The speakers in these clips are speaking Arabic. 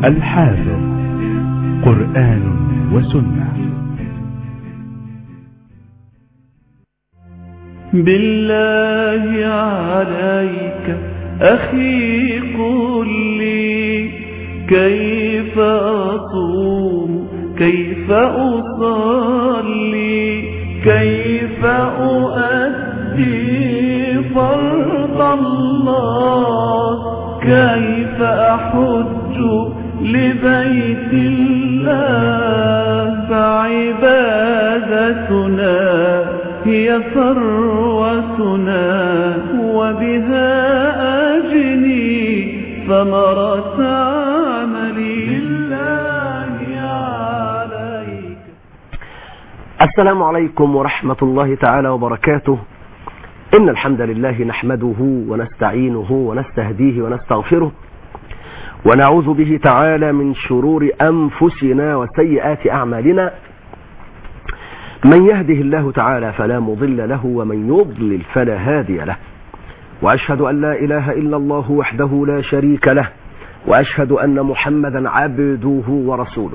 الحافظ قرآن وسنة. بالله عليك أخي قل لي كيف أصوم كيف أصلي كيف أؤدي فرض الله كيف أحج لبيت الله فعبادتنا هي ثروتنا وبها أجني ثمرة عملي لله عليك. السلام عليكم ورحمة الله تعالى وبركاته. إن الحمد لله نحمده ونستعينه ونستهديه ونستغفره ونعوذ به تعالى من شرور أنفسنا وسيئات أعمالنا. من يهده الله تعالى فلا مضل له ومن يضلل فلا هادي له، وأشهد أن لا إله إلا الله وحده لا شريك له، وأشهد أن محمدا عبده ورسوله.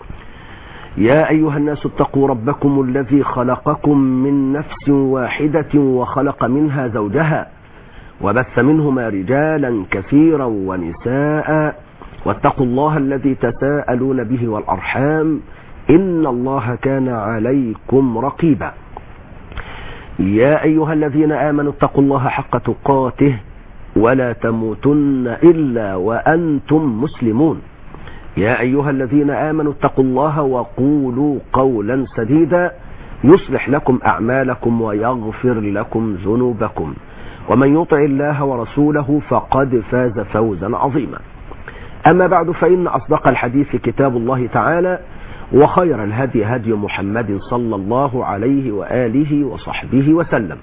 يا أيها الناس اتقوا ربكم الذي خلقكم من نفس واحدة وخلق منها زوجها وبث منهما رجالا كثيرا ونساء واتقوا الله الذي تساءلون به والأرحام إن الله كان عليكم رقيبا. يا أيها الذين آمنوا اتقوا الله حق تقاته ولا تموتن إلا وأنتم مسلمون. يا أيها الذين آمنوا اتقوا الله وقولوا قولا سديدا يصلح لكم أعمالكم ويغفر لكم ذنوبكم، ومن يطع الله ورسوله فقد فاز فوزا عظيما. أما بعد، فإن أصدق الحديث كتاب الله تعالى، وخير الهدي هدي محمد صلى الله عليه وآله وصحبه وسلم،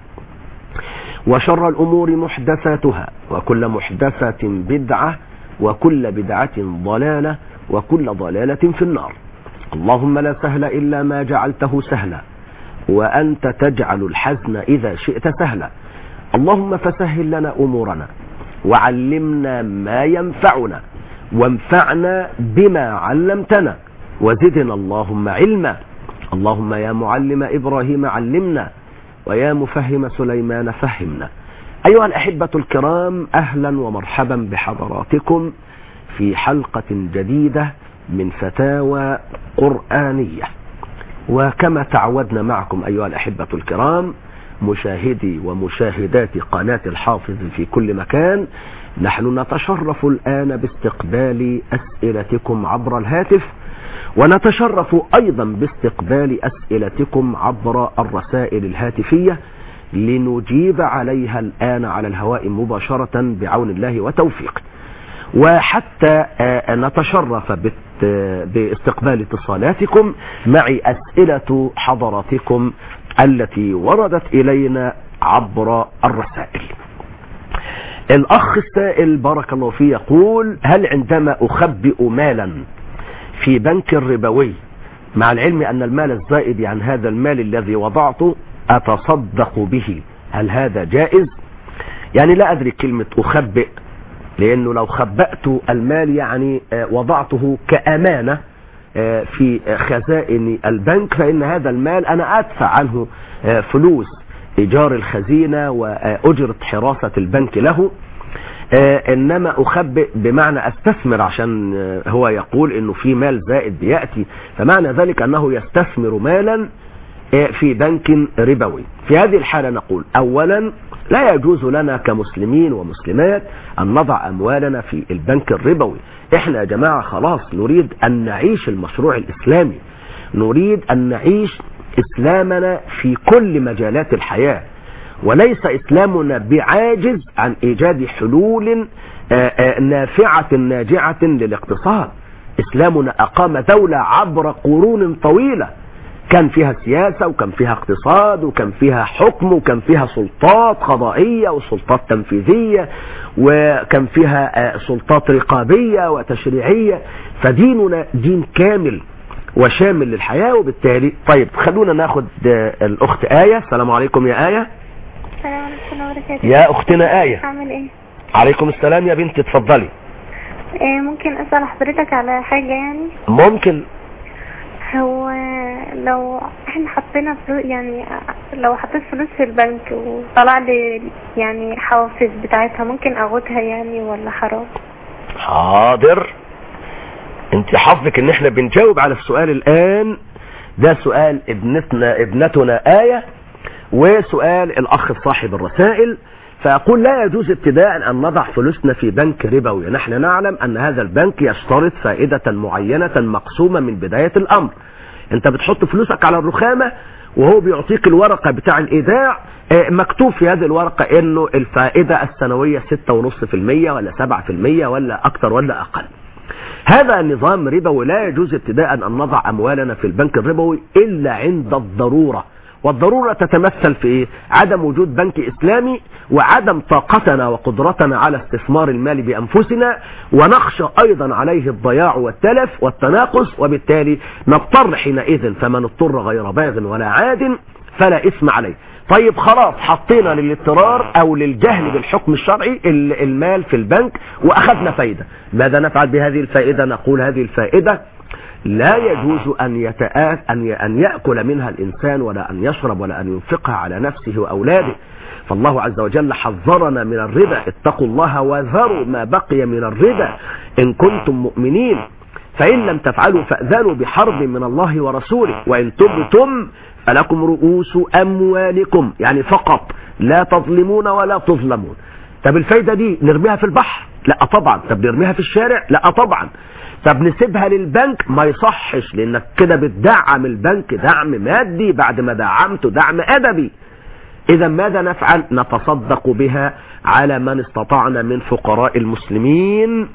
وشر الأمور محدثاتها، وكل محدثة بدعة، وكل بدعة ضلالة، وكل ضلالة في النار. اللهم لا سهل إلا ما جعلته سهلا، وأنت تجعل الحزن إذا شئت سهلا. اللهم فسهل لنا أمورنا، وعلمنا ما ينفعنا، وانفعنا بما علمتنا، وزدنا اللهم علما. اللهم يا معلم إبراهيم علمنا، ويا مفهم سليمان فهمنا. أيها الأحبة الكرام، أهلا ومرحبا بحضراتكم في حلقة جديدة من فتاوى قرآنية. وكما تعودنا معكم أيها الأحبة الكرام مشاهدي ومشاهدات قناة الحافظ في كل مكان، نحن نتشرف الآن باستقبال أسئلتكم عبر الهاتف، ونتشرف أيضا باستقبال أسئلتكم عبر الرسائل الهاتفية لنجيب عليها الآن على الهواء مباشرة بعون الله وتوفيقه. وحتى نتشرف باستقبال اتصالاتكم معي أسئلة حضراتكم التي وردت إلينا عبر الرسائل. الأخ السائل بارك الله فيه يقول: هل عندما أخبئ مالا في بنك ربوي مع العلم أن المال الزائد عن هذا المال الذي وضعته أتصدق به، هل هذا جائز؟ يعني لا أدري كلمة أخبئ، لأنه لو خبأت المال يعني وضعته كأمانة في خزائن البنك، فإن هذا المال أنا أدفع عنه فلوس إيجار الخزينة وأجرة حراسة البنك له. إنما أخبئ بمعنى أستثمر، عشان هو يقول إنه في مال زائد بيأتي، فمعنى ذلك أنه يستثمر مالا في بنك ربوي. في هذه الحالة نقول: أولا لا يجوز لنا كمسلمين ومسلمات أن نضع أموالنا في البنك الربوي. إحنا يا جماعة خلاص نريد أن نعيش المشروع الإسلامي، نريد أن نعيش إسلامنا في كل مجالات الحياة، وليس إسلامنا بعاجز عن إيجاد حلول نافعة ناجعة للاقتصاد. إسلامنا أقام دولة عبر قرون طويلة، كان فيها سياسة، وكان فيها اقتصاد، وكان فيها حكم، وكان فيها سلطات قضائية وسلطات تنفيذية، وكان فيها سلطات رقابية وتشريعية. فديننا دين كامل وشامل للحياة. وبالتالي طيب خلونا ناخد الأخت آية. السلام عليكم يا آية. السلام عليكم ورحمة الله وبركاته. يا أختنا آية. عامل إيه؟ عليكم السلام يا بنتي، اتفضلي. ممكن اسأل حضرتك على حاجة يعني؟ ممكن. هو لو احنا حطينا فلوس، يعني لو حطيت فلوس في البنك وطلع لي يعني حوافز بتاعتها، ممكن اخدها يعني ولا حرام؟ حاضر. انت حظك ان احنا بنجاوب على السؤال الان. ده سؤال ابنتنا آية، وسؤال الاخ صاحب الرسائل. فأقول لا يجوز ابتداء أن نضع فلوسنا في بنك ربوي. نحن نعلم أن هذا البنك يشترط فائدة معينة مقسومة من بداية الأمر. أنت بتحط فلوسك على الرخامة وهو بيعطيك الورقة بتاع الإيداع، مكتوب في هذه الورقة أنه الفائدة السنوية 6.5% ولا 7% ولا أكثر ولا أقل. هذا النظام ربوي لا يجوز ابتداء أن نضع أموالنا في البنك الربوي إلا عند الضرورة. والضرورة تتمثل في إيه؟ عدم وجود بنك إسلامي، وعدم طاقتنا وقدرتنا على استثمار المال بأنفسنا، ونخشى أيضا عليه الضياع والتلف والتناقص، وبالتالي نضطر حينئذ فمن اضطر غير باغ ولا عاد فلا إثم عليه. طيب خلاص حطينا للاضطرار أو للجهل بالحكم الشرعي المال في البنك وأخذنا فايدة. ماذا نفعل بهذه الفائدة؟ نقول هذه الفائدة لا يجوز أن يأكل منها الإنسان ولا أن يشرب ولا أن ينفقها على نفسه وأولاده. فالله عز وجل حذرنا من الربا. اتقوا الله وذروا ما بقي من الربا إن كنتم مؤمنين، فإن لم تفعلوا فأذنوا بحرب من الله ورسوله، وإن تبتم فلكم رؤوس أموالكم، يعني فقط لا تظلمون ولا تظلمون. طب الفايدة دي نرميها في البحر؟ لا طبعا. طب نرميها في الشارع؟ لا طبعا. طب نسيبها للبنك؟ ما يصحش، لانك كده بتدعم البنك دعم مادي بعد ما دعمته دعم ادبي. اذا ماذا نفعل؟ نتصدق بها على من استطعنا من فقراء المسلمين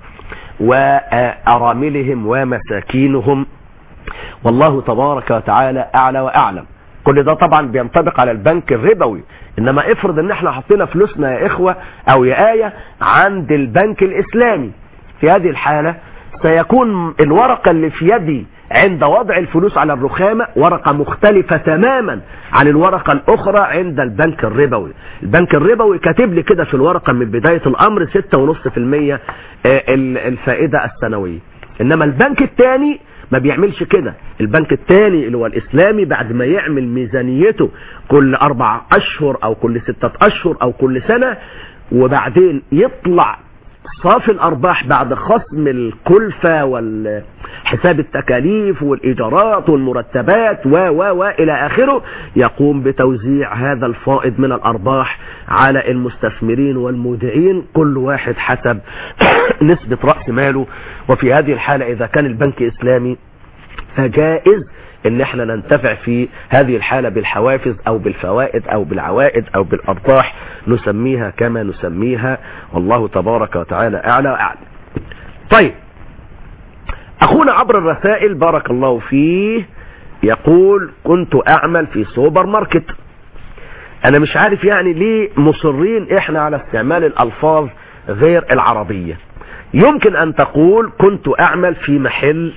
واراملهم ومساكينهم، والله تبارك وتعالى اعلى واعلم. كل ده طبعا بينطبق على البنك الربوي. انما افرض ان احنا حطينا فلوسنا يا اخوة او يا آية عند البنك الاسلامي، في هذه الحالة سيكون الورقة اللي في يدي عند وضع الفلوس على الرخامة ورقة مختلفة تماما عن الورقة الأخرى عند البنك الربوي. البنك الربوي كاتب لي كده في الورقة من بداية الأمر 6.5% الفائدة السنوية. إنما البنك الثاني ما بيعملش كده. البنك الثاني اللي هو الإسلامي بعد ما يعمل ميزانيته كل 4 أشهر أو كل 6 أشهر أو كل سنة، وبعدين يطلع صافي الأرباح بعد خصم الكلفة والحساب التكاليف والإيجارات والمرتبات وإلى آخره، يقوم بتوزيع هذا الفائض من الأرباح على المستثمرين والمودعين، كل واحد حسب نسبة رأس ماله. وفي هذه الحالة إذا كان البنك إسلامي فجائز ان احنا ننتفع في هذه الحالة بالحوافز او بالفوائد او بالعوائد او بالارباح، نسميها كما نسميها، والله تبارك وتعالى اعلى واعلم. طيب اخونا عبر الرسائل بارك الله فيه يقول كنت اعمل في سوبر ماركت. انا مش عارف يعني ليه مصرين احنا على استعمال الالفاظ غير العربية. يمكن ان تقول كنت اعمل في محل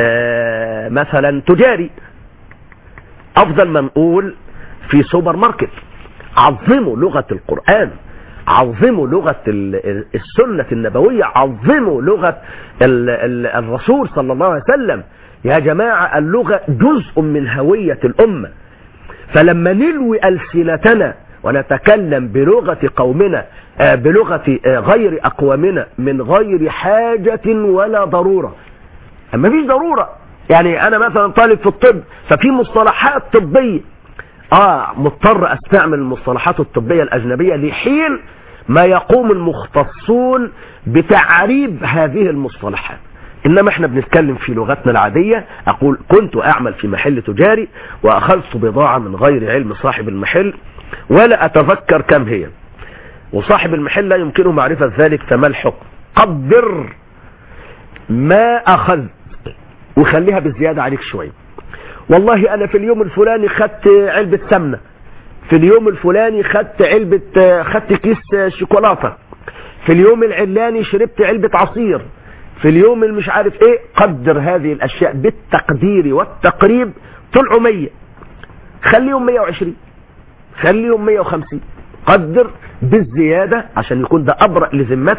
مثلا تجاري، افضل ما نقول في سوبر ماركت. عظموا لغة القرآن، عظموا لغة السنة النبوية، عظموا لغة الرسول صلى الله عليه وسلم. يا جماعة اللغة جزء من هوية الأمة، فلما نلوي ألسنتنا ونتكلم بلغة قومنا بلغة غير أقوامنا من غير حاجة ولا ضرورة. ما فيش ضرورة. يعني انا مثلا طالب في الطب، ففي مصطلحات طبية مضطر استعمل المصطلحات الطبية الاجنبية لحين ما يقوم المختصون بتعريب هذه المصطلحات. انما احنا بنتكلم في لغتنا العادية. اقول كنت اعمل في محل تجاري واخذت بضاعة من غير علم صاحب المحل ولا اتذكر كم هي، وصاحب المحل لا يمكنه معرفة ذلك، فما الحكم؟ قدر ما اخذ وخليها بالزيادة عليك شوية. والله انا في اليوم الفلاني خدت علبة سمنة، في اليوم الفلاني خدت كيس شوكولاتة، في اليوم العلاني شربت علبة عصير، في اليوم مش عارف ايه. قدر هذه الاشياء بالتقدير والتقريب. طلعوا 100، خليهم 120، خليهم 150. قدر بالزيادة عشان يكون ده ابرأ لذمتك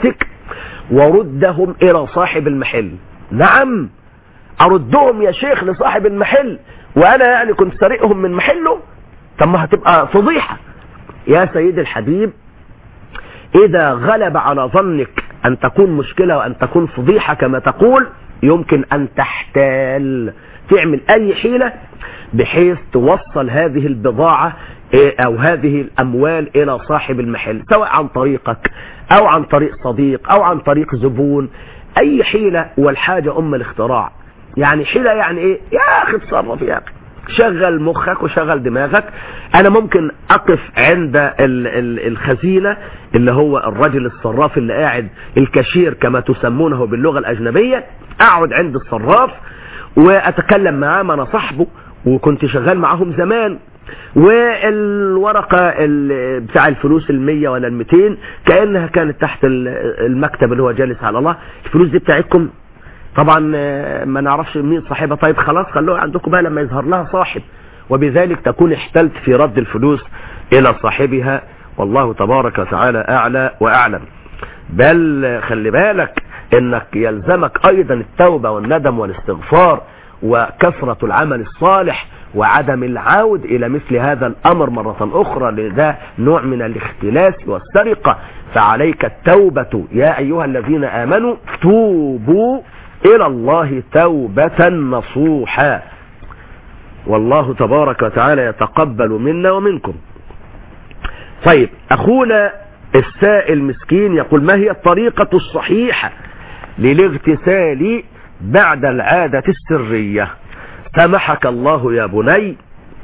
وردهم إلى صاحب المحل. نعم، أردهم يا شيخ لصاحب المحل وأنا يعني كنت سرقهم من محله؟ طب ما هتبقى فضيحة. يا سيد الحبيب، إذا غلب على ظنك أن تكون مشكلة وأن تكون فضيحة كما تقول، يمكن أن تحتال، تعمل أي حيلة بحيث توصل هذه البضاعة أو هذه الأموال إلى صاحب المحل، سواء عن طريقك أو عن طريق صديق أو عن طريق زبون. أي حيلة، والحاجة أم الاختراع. يعني حيلة يعني إيه؟ يا أخي اتصرف يا أخي، شغل مخك وشغل دماغك. أنا ممكن أقف عند الخزينة اللي هو الرجل الصراف اللي قاعد، الكاشير كما تسمونه باللغة الأجنبية، أقعد عند الصراف وأتكلم معاه، ما أنا صاحبه وكنت شغال معهم زمان، والورقة بتاع الفلوس 100 ولا 200 كأنها كانت تحت المكتب اللي هو جالس على الله. الفلوس دي بتاعتكم؟ طبعا ما نعرفش مين صاحبها. طيب خلاص، خلوها عندكم بقى لما يظهر لها صاحب، وبذلك تكون احتلت في رد الفلوس إلى صاحبها. والله تبارك وتعالى أعلى وأعلم. بل خلي بالك انك يلزمك ايضا التوبة والندم والاستغفار وكثرة العمل الصالح وعدم العود الى مثل هذا الامر مرة اخرى، لذا نوع من الاختلاس والسرقة. فعليك التوبة يا ايها الذين امنوا، توبوا الى الله توبة نصوحا. والله تبارك وتعالى يتقبل منا ومنكم. طيب، اخونا السائل مسكين يقول: ما هي الطريقة الصحيحة للاغتسال بعد العادة السرية؟ سمحك الله يا بني،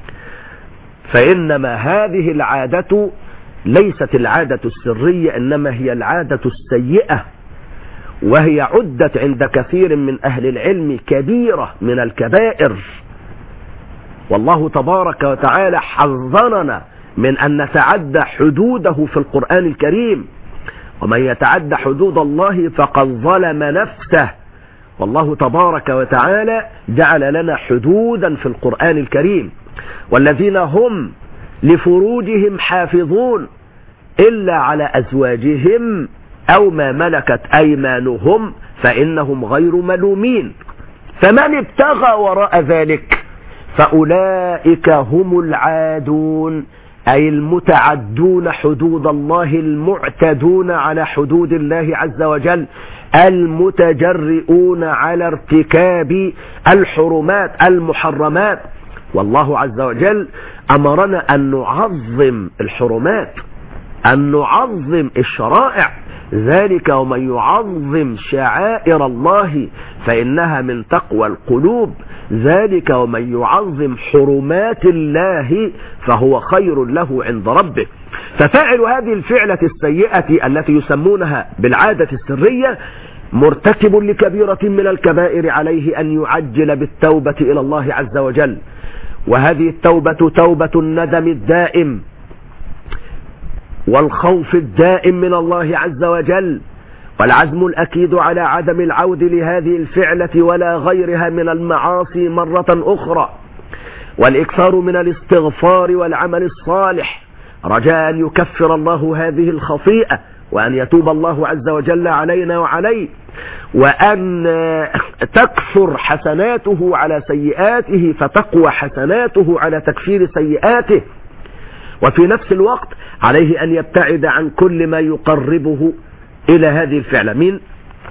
فإنما هذه العادة ليست العادة السرية، إنما هي العادة السيئة، وهي عدت عند كثير من أهل العلم كبيرة من الكبائر. والله تبارك وتعالى حذرنا من أن نتعدى حدوده في القرآن الكريم، ومن يتعدى حدود الله فقد ظلم نفسه. والله تبارك وتعالى جعل لنا حدودا في القرآن الكريم: والذين هم لفروجهم حافظون إلا على أزواجهم أو ما ملكت أيمانهم فإنهم غير ملومين، فمن ابتغى وراء ذلك فأولئك هم العادون، أي المتعدون حدود الله، المعتدون على حدود الله عز وجل، المتجرئون على ارتكاب الحرمات المحرمات. والله عز وجل أمرنا أن نعظم الحرمات، أن نعظم الشرائع. ذلك ومن يعظم شعائر الله فإنها من تقوى القلوب. ذلك ومن يعظم حرمات الله فهو خير له عند ربه. ففاعل هذه الفعلة السيئة التي يسمونها بالعادة السرية مرتكب لكبيرة من الكبائر، عليه أن يعجل بالتوبة إلى الله عز وجل. وهذه التوبة توبة الندم الدائم والخوف الدائم من الله عز وجل، والعزم الأكيد على عدم العود لهذه الفعلة ولا غيرها من المعاصي مرة أخرى، والإكثار من الاستغفار والعمل الصالح رجاء أن يكفر الله هذه الخطيئة، وأن يتوب الله عز وجل علينا وعليه، وأن تكثر حسناته على سيئاته فتقوى حسناته على تكفير سيئاته. وفي نفس الوقت عليه أن يبتعد عن كل ما يقربه إلى هذه الفعلة. مين؟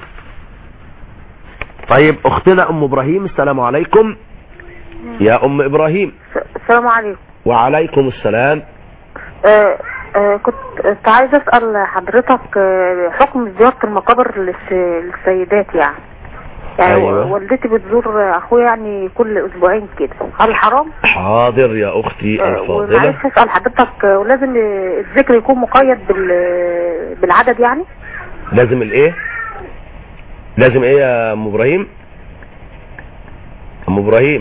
طيب، أختنا أم إبراهيم، السلام عليكم. يا أم إبراهيم. السلام عليكم. وعليكم السلام. كنت عايز أسأل حضرتك حكم زيارة المقابر للسيدات، يعني أيوة. والدتي بتزور أخويا يعني كل أسبوعين كده، هل حرام؟ حاضر يا أختي الفاضلة. وعايز أسأل حضرتك، ولازم الذكر يكون مقيد بالعدد يعني؟ لازم الإيه؟ لازم إيه يا أم إبراهيم؟ أم إبراهيم.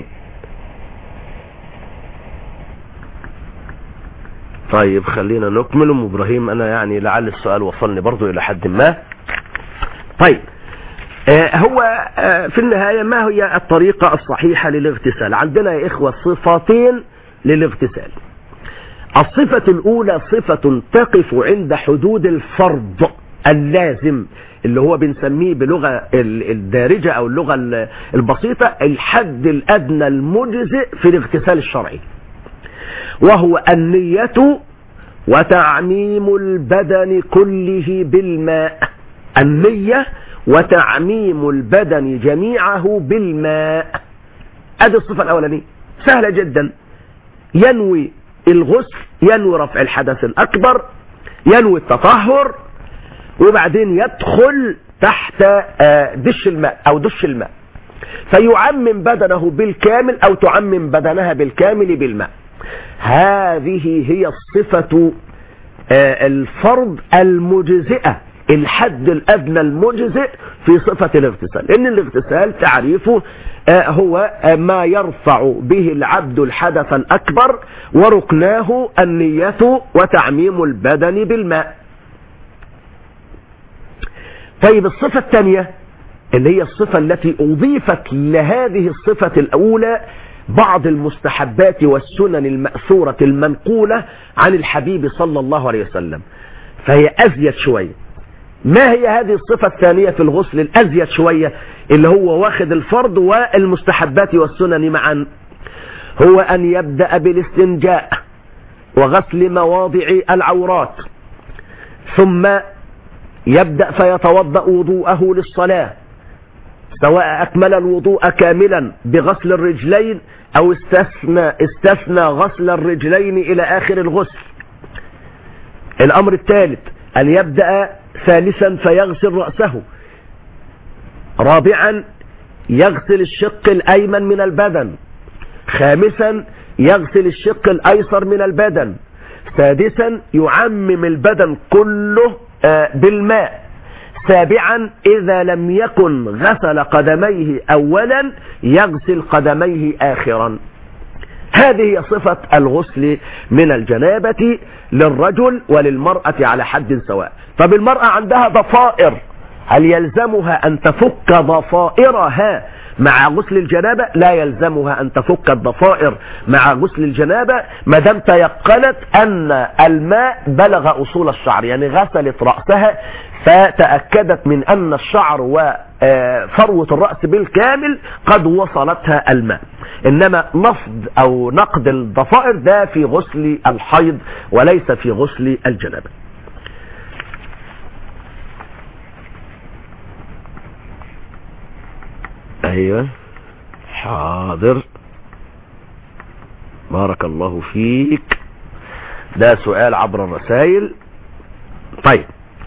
طيب خلينا نكمل. أم إبراهيم أنا يعني لعل السؤال وصلني برضو إلى حد ما. طيب، هو في النهاية ما هي الطريقة الصحيحة للاغتسال؟ عندنا يا إخوة صفتين للاغتسال. الصفة الأولى صفة تقف عند حدود الفرض اللازم اللي هو بنسميه بلغة الدارجة او اللغة البسيطة الحد الادنى المجزئ في الاغتسال الشرعي، وهو النية وتعميم البدن كله بالماء. النية وتعميم البدن جميعه بالماء. ادي الصفة الاولانية سهلة جدا. ينوي الغسل، ينوي رفع الحدث الاكبر، ينوي التطهر، وبعدين يدخل تحت دش الماء او دش الماء، فيعمم بدنه بالكامل او تعمم بدنها بالكامل بالماء. هذه هي الصفة الفرض المجزئة، الحد الادنى المجزئ في صفة الاغتسال. ان الاغتسال تعريفه هو ما يرفع به العبد الحدث الاكبر، وركناه النية وتعميم البدن بالماء. طيب الصفة الثانية اللي هي الصفة التي اضيفت لهذه الصفة الاولى بعض المستحبات والسنن المأثورة المنقولة عن الحبيب صلى الله عليه وسلم، فهي ازيد شوية. ما هي هذه الصفة الثانية في الغسل الازيد شوية اللي هو واخد الفرض والمستحبات والسنن معا؟ هو ان يبدأ بالاستنجاء وغسل مواضع العورات، ثم يبدأ فيتوضأ وضوءه للصلاة، سواء أكمل الوضوء كاملا بغسل الرجلين أو استثنى غسل الرجلين إلى آخر الغسل. الأمر الثالث أن يبدأ ثالثا فيغسل رأسه، رابعا يغسل الشق الأيمن من البدن، خامسا يغسل الشق الأيسر من البدن، سادسا يعمم البدن كله بالماء، سابعا إذا لم يكن غسل قدميه أولا يغسل قدميه آخرا. هذه صفة الغسل من الجنابة للرجل وللمرأة على حد سواء. طب المرأة عندها ضفائر، هل يلزمها أن تفك ضفائرها مع غسل الجنابة؟ لا يلزمها أن تفك الضفائر مع غسل الجنابة ما دام تيقنت أن الماء بلغ أصول الشعر، يعني غسلت رأسها فتأكدت من أن الشعر وفروة الرأس بالكامل قد وصلتها الماء. إنما نفض أو نقد الضفائر ده في غسل الحيض وليس في غسل الجنابة. ايوه حاضر، بارك الله فيك. ده سؤال عبر الرسائل. طيب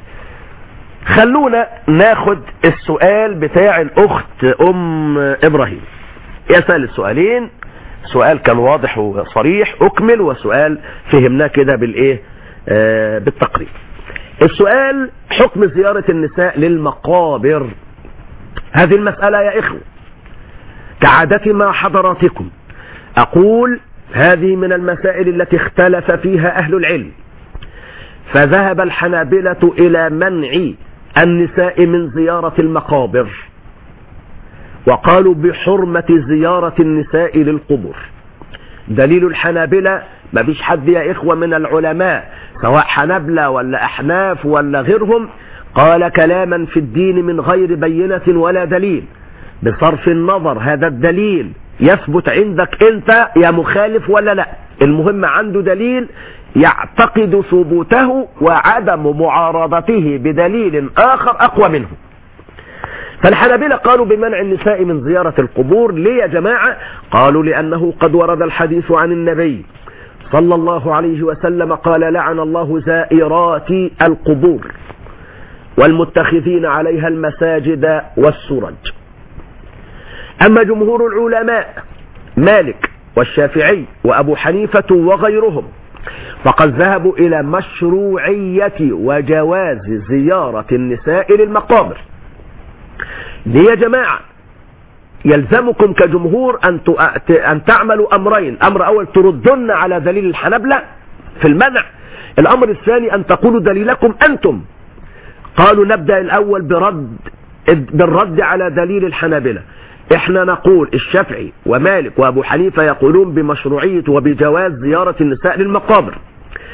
خلونا ناخد السؤال بتاع الاخت ام ابراهيم. يسأل السؤالين، سؤال كان واضح وصريح اكمل، وسؤال فهمناه كده بالايه بالتقريب. السؤال: حكم زيارة النساء للمقابر. هذه المسألة يا إخوة كعادة مع حضراتكم أقول هذه من المسائل التي اختلف فيها أهل العلم، فذهب الحنابلة إلى منع النساء من زيارة المقابر، وقالوا بحرمة زيارة النساء للقبور. دليل الحنابلة ما فيش حد يا إخوة من العلماء سواء حنبلة ولا أحناف ولا غيرهم قال كلاما في الدين من غير بينة ولا دليل، بصرف النظر هذا الدليل يثبت عندك انت يا مخالف ولا لا، المهم عنده دليل يعتقد ثبوته وعدم معارضته بدليل آخر أقوى منه. فالحنابلة قالوا بمنع النساء من زيارة القبور. ليه يا جماعة؟ قالوا لأنه قد ورد الحديث عن النبي صلى الله عليه وسلم قال لعن الله زائرات القبور والمتخذين عليها المساجد والسرج. أما جمهور العلماء مالك والشافعي وأبو حنيفة وغيرهم فقد ذهبوا إلى مشروعية وجواز زيارة النساء للمقابر. ليه يا جماعة؟ يلزمكم كجمهور أن تعملوا أمرين: أمر أول تردن على دليل الحنبلة في المنع، الأمر الثاني أن تقولوا دليلكم أنتم. قالوا نبدأ الأول بالرد على دليل الحنابلة. احنا نقول الشافعي ومالك وابو حنيفة يقولون بمشروعية وبجواز زيارة النساء للمقابر.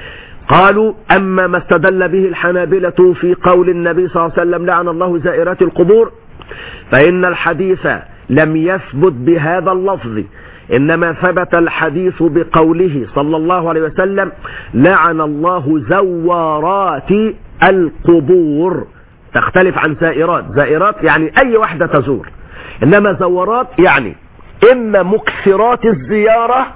قالوا أما ما استدل به الحنابلة في قول النبي صلى الله عليه وسلم لعن الله زائرات القبور فإن الحديث لم يثبت بهذا اللفظ، إنما ثبت الحديث بقوله صلى الله عليه وسلم لعن الله زوارات القبور. تختلف عن زائرات، زائرات يعني أي واحدة تزور، إنما زوارات يعني إما مكثرات الزيارة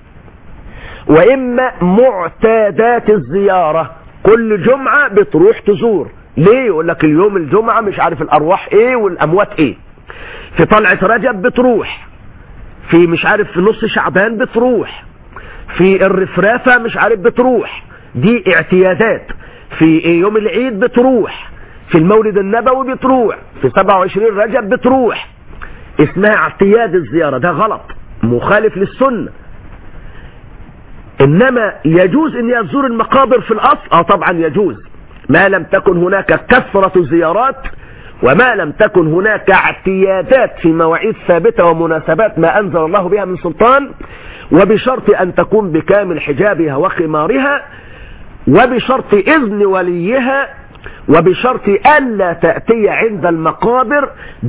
وإما معتادات الزيارة. كل جمعة بتروح تزور. ليه؟ يقول لك اليوم الجمعة مش عارف الأرواح إيه والأموات إيه. في طلعة رجب بتروح، في مش عارف في نص شعبان بتروح، في الرفرافة مش عارف بتروح. دي اعتيادات. في يوم العيد بتروح، في المولد النبوي بتروح، في 27 رجب بتروح. اسمها اعتياد الزيارة. ده غلط، مخالف للسنة. إنما يجوز أن يزور المقابر في الأصل. طبعا يجوز ما لم تكن هناك كثرة زيارات وما لم تكن هناك اعتيادات في مواعيد ثابتة ومناسبات ما أنزل الله بها من سلطان، وبشرط أن تكون بكامل حجابها وخمارها، وبشرط إذن وليها، وبشرط ألا تأتي عند المقابر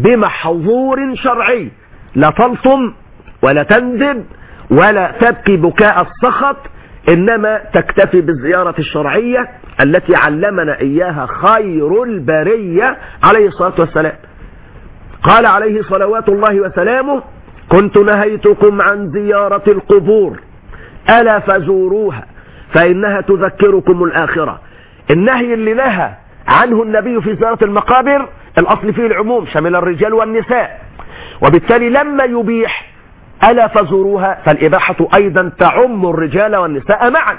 بمحظور شرعي، لا تلطم ولا تندب ولا تبكي بكاء السخط، إنما تكتفي بالزيارة الشرعية التي علمنا إياها خير البرية عليه الصلاة والسلام. قال عليه صلوات الله وسلامه كنت نهيتكم عن زيارة القبور ألا فزوروها فإنها تذكركم الآخرة. النهي اللي نهى عنه النبي في زيارة المقابر الأصل فيه العموم، شمل الرجال والنساء، وبالتالي لما يبيح ألا فزوروها فالإباحة أيضا تعم الرجال والنساء معا،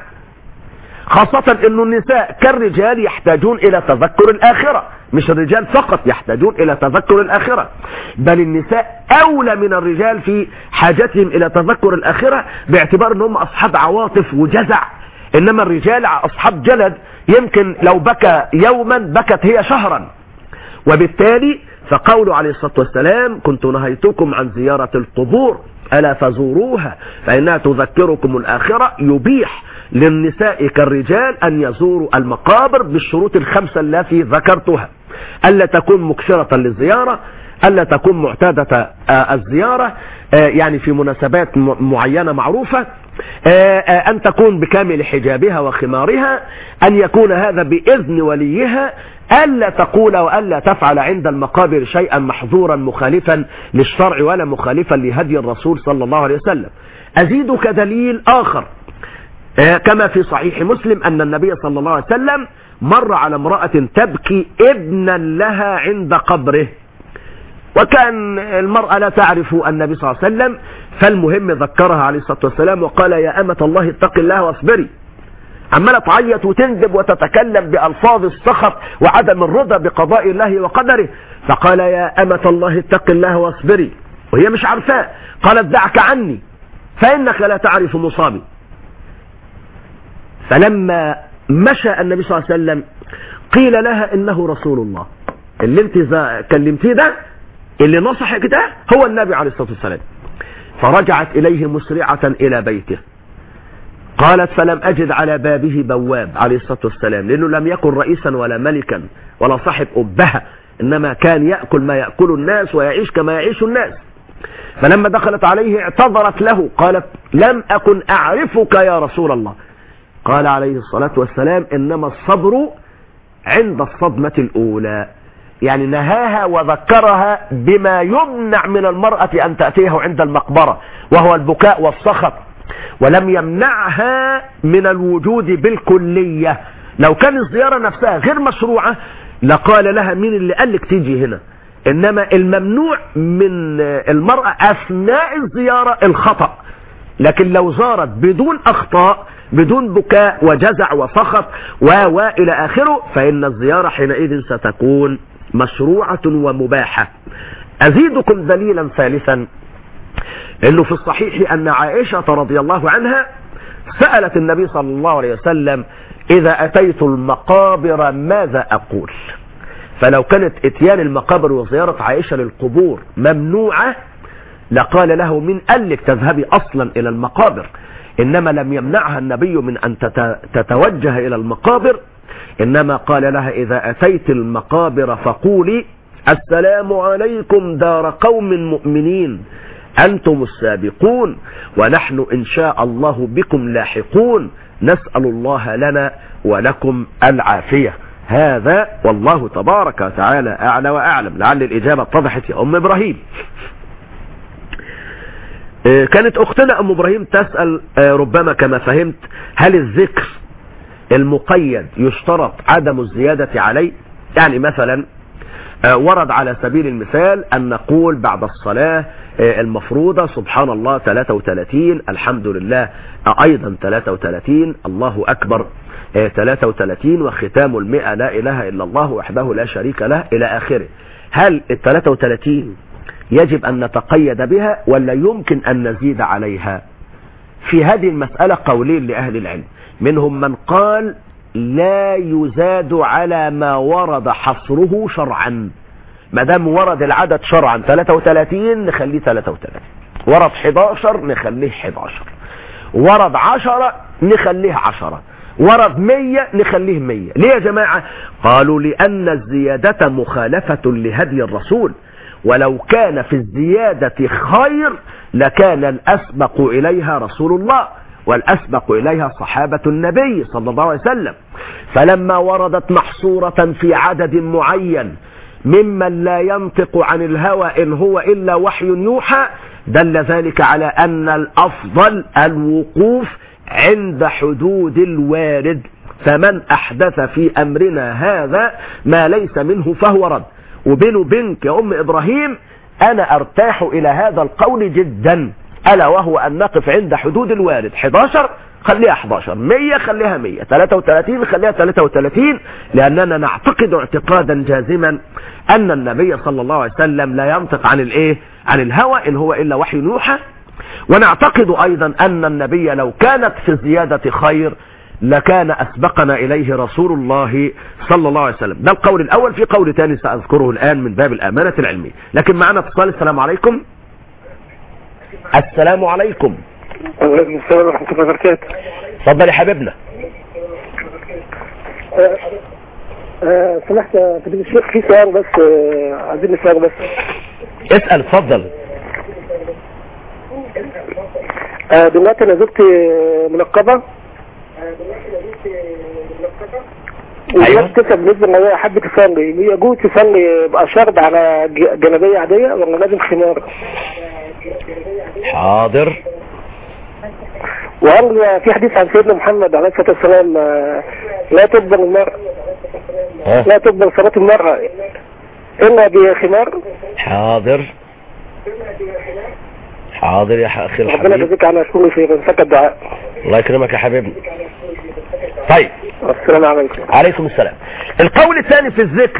خاصة أن النساء كالرجال يحتاجون إلى تذكر الآخرة، مش الرجال فقط يحتاجون إلى تذكر الآخرة، بل النساء أولى من الرجال في حاجتهم إلى تذكر الآخرة، باعتبار أنهم أصحاب عواطف وجزع. إنما الرجال أصحاب جلد، يمكن لو بكى يوما بكت هي شهرا. وبالتالي فقوله عليه الصلاة والسلام كنت نهيتكم عن زيارة القبور ألا فزوروها فإنها تذكركم الآخرة، يبيح للنساء كالرجال أن يزوروا المقابر بالشروط الخمسة التي ذكرتها: ألا تكون مكثرة للزيارة، ألا تكون معتادة الزيارة يعني في مناسبات معينة معروفة، أن تكون بكامل حجابها وخمارها، أن يكون هذا بإذن وليها، ألا تقول وألا تفعل عند المقابر شيئا محظورا مخالفا للشرع ولا مخالفا لهدي الرسول صلى الله عليه وسلم. أزيدك دليل آخر، كما في صحيح مسلم أن النبي صلى الله عليه وسلم مر على امرأة تبكي ابنا لها عند قبره، وكان المرأة لا تعرف النبي صلى الله عليه وسلم، فالمهم ذكرها عليه الصلاة والسلام وقال يا أمة الله اتق الله واصبري. عمالة تعيط وتندب وتتكلم بألفاظ السخط وعدم الرضا بقضاء الله وقدره، فقال يا أمة الله اتق الله واصبري، وهي مش عارفاه. قالت دعك عني فإنك لا تعرف مصابي. فلما مشى النبي صلى الله عليه وسلم قيل لها إنه رسول الله، اللي انت كلمتيه ده، اللي نصحك ده هو النبي عليه الصلاة والسلام. فرجعت إليه مسرعة إلى بيته. قالت فلم أجد على بابه بواب عليه الصلاة والسلام، لأنه لم يكن رئيسا ولا ملكا ولا صاحب أبهة، إنما كان يأكل ما يأكل الناس ويعيش كما يعيش الناس. فلما دخلت عليه اعتذرت له، قالت لم أكن أعرفك يا رسول الله. قال عليه الصلاة والسلام إنما الصبر عند الصدمة الأولى، يعني نهاها وذكرها بما يمنع من المرأة أن تأتيه عند المقبرة، وهو البكاء والسخط، ولم يمنعها من الوجود بالكلية. لو كان الزيارة نفسها غير مشروعة لقال لها مين اللي قال لك تيجي هنا، إنما الممنوع من المرأة أثناء الزيارة الخطأ، لكن لو زارت بدون أخطاء بدون بكاء وجزع وسخط وإلى آخره فإن الزيارة حينئذ ستكون مشروعة ومباحة. أزيدكم دليلا ثالثا، إنه في الصحيح أن عائشة رضي الله عنها سألت النبي صلى الله عليه وسلم إذا أتيت المقابر ماذا أقول؟ فلو كانت اتيان المقابر وزيارة عائشة للقبور ممنوعة لقال له من قال لك تذهبي أصلا إلى المقابر؟ إنما لم يمنعها النبي من أن تتوجه إلى المقابر، إنما قال لها إذا أتيت المقابر فقولي السلام عليكم دار قوم مؤمنين أنتم السابقون ونحن إن شاء الله بكم لاحقون نسأل الله لنا ولكم العافية. هذا والله تبارك وتعالى أعلى وأعلم. لعل الإجابة اتضحت يا أم إبراهيم. كانت أختنا أم إبراهيم تسأل ربما كما فهمت هل الذكر المقيد يشترط عدم الزيادة عليه؟ يعني مثلا ورد على سبيل المثال أن نقول بعد الصلاة المفروضة سبحان الله 33، الحمد لله أيضا 33، الله أكبر 33، وختام 100 لا إله إلا الله وحده لا شريك له إلى آخره. هل 33 يجب أن نتقيد بها ولا يمكن أن نزيد عليها؟ في هذه المسألة قولين لأهل العلم، منهم من قال لا يزاد على ما ورد حصره شرعا، ما دام ورد العدد شرعا 33 نخليه 33، ورد 11 نخليه 11، ورد 10 نخليه 10، ورد 100 نخليه 100. ليه يا جماعة؟ قالوا لأن الزيادة مخالفة لهدي الرسول، ولو كان في الزيادة خير لكان الأسبق إليها رسول الله والأسبق إليها صحابة النبي صلى الله عليه وسلم. فلما وردت محصورة في عدد معين ممن لا ينطق عن الهوى إن هو إلا وحي يوحى دل ذلك على أن الأفضل الوقوف عند حدود الوارد، فمن أحدث في أمرنا هذا ما ليس منه فهو رد. وبينه وبينك يا أم إبراهيم أنا أرتاح إلى هذا القول جدا، ألا وهو أن نقف عند حدود الوارد. 11 خليها 11، 100 خليها 100، 33 خليها 33، لأننا نعتقد اعتقادا جازما أن النبي صلى الله عليه وسلم لا ينطق عن الإيه؟ عن الهوى إن هو إلا وحي يوحى. ونعتقد أيضا أن النبي لو كانت في الزيادة خير لكان أسبقنا إليه رسول الله صلى الله عليه وسلم. ده القول الأول. في قول ثاني سأذكره الآن من باب الأمانة العلمية. لكن معنا اتصال. السلام عليكم. السلام عليكم. وعليكم السلام ورحمة الله وبركاته. اتفضل يا حبيبنا. سمحت يا فضيلة الشيخ في سؤال بس، عايزين سؤال بس. اسأل اتفضل. دلوقتي انا زوجتي منقبة. ايوه. تسأل بالنسبة ان هي حابة تصلي، هي جوز تصلي بقى شرط على جلابية عادية ولا لازم خمار؟ حاضر. وهل في حديث عن سيدنا محمد عليه الصلاة والسلام لا تقبل المرأة لا تقبل صلاة المرأة إلا بخمار؟ حاضر حاضر يا أخي الحبيب. ربنا يجزيك عنا كل خير وينفعك الدعاء. الله يكرمك يا حبيبي. طيب. السلام عليكم. عليكم السلام. القول الثاني في الذكر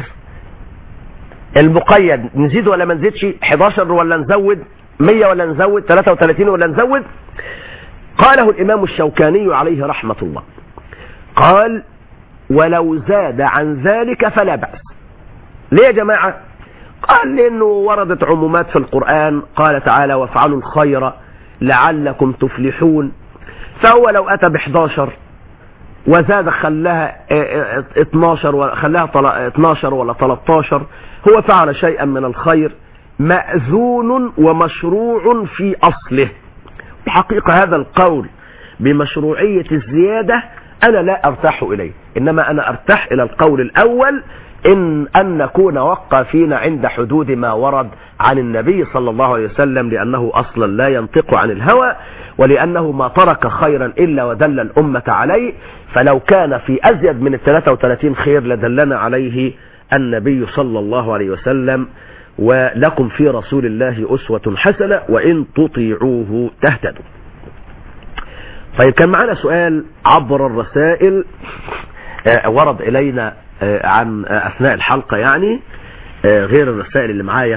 المقيد نزيد ولا ما نزيدش؟ 11 ولا نزود؟ 100 ولا نزود؟ 33 ولا نزود؟ قاله الإمام الشوكاني عليه رحمة الله، قال ولو زاد عن ذلك فلا بأس. ليه يا جماعة؟ قال لأنه وردت عمومات في القرآن، قال تعالى وافعلوا الخير لعلكم تفلحون، فهو لو أتى ب11 وزاد خلاها 12 ولا 13 هو فعل شيئا من الخير مأذون ومشروع في أصله. بحقيقة هذا القول بمشروعية الزيادة أنا لا أرتاح إليه، إنما أنا أرتاح إلى القول الأول أن نكون وقافين عند حدود ما ورد عن النبي صلى الله عليه وسلم، لأنه أصلا لا ينطق عن الهوى، ولأنه ما ترك خيرا إلا ودل الأمة عليه، فلو كان في أزيد من 33 خير لدلنا عليه النبي صلى الله عليه وسلم. ولكم في رسول الله أسوة حسنة وإن تطيعوه تهتدوا. طيب كان معنا سؤال عبر الرسائل ورد إلينا عن أثناء الحلقة، يعني غير الرسائل اللي معايا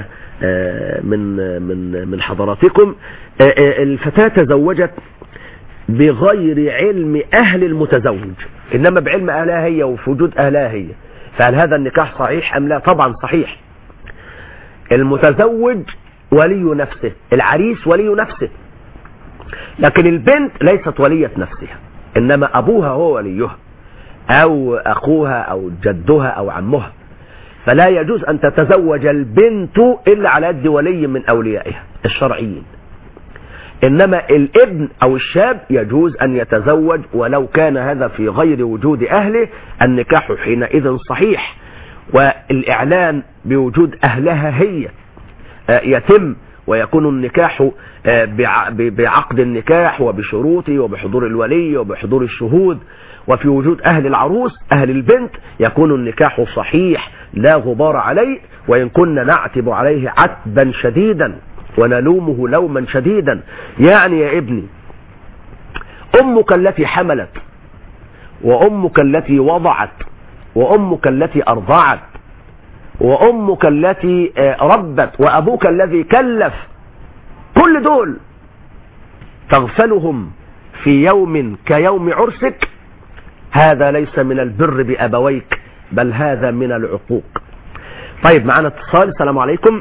من حضراتكم. الفتاة تزوجت بغير علم أهل المتزوج، إنما بعلم أهلها هي وفي وجود أهلها هي، فهل هذا النكاح صحيح أم لا؟ طبعا صحيح. المتزوج ولي نفسه، العريس ولي نفسه، لكن البنت ليست ولية نفسها، إنما أبوها هو وليها أو أخوها أو جدها أو عمها. فلا يجوز أن تتزوج البنت إلا على يد ولي من أوليائها الشرعيين. إنما الابن أو الشاب يجوز أن يتزوج ولو كان هذا في غير وجود أهله، النكاح حينئذ صحيح، والإعلان بوجود أهلها هي يتم، ويكون النكاح بعقد النكاح وبشروطه وبحضور الولي وبحضور الشهود، وفي وجود أهل العروس أهل البنت يكون النكاح صحيح لا غبار عليه، وإن كنا نعتب عليه عتبا شديدا ونلومه لوما شديدا. يعني يا ابني، أمك التي حملت، وأمك التي وضعت، وأمك التي أرضعت، وأمك التي ربت، وأبوك الذي كلف، كل دول تغفلهم في يوم كيوم عرسك، هذا ليس من البر بأبويك، بل هذا من العقوق. طيب معنا اتصال. السلام عليكم.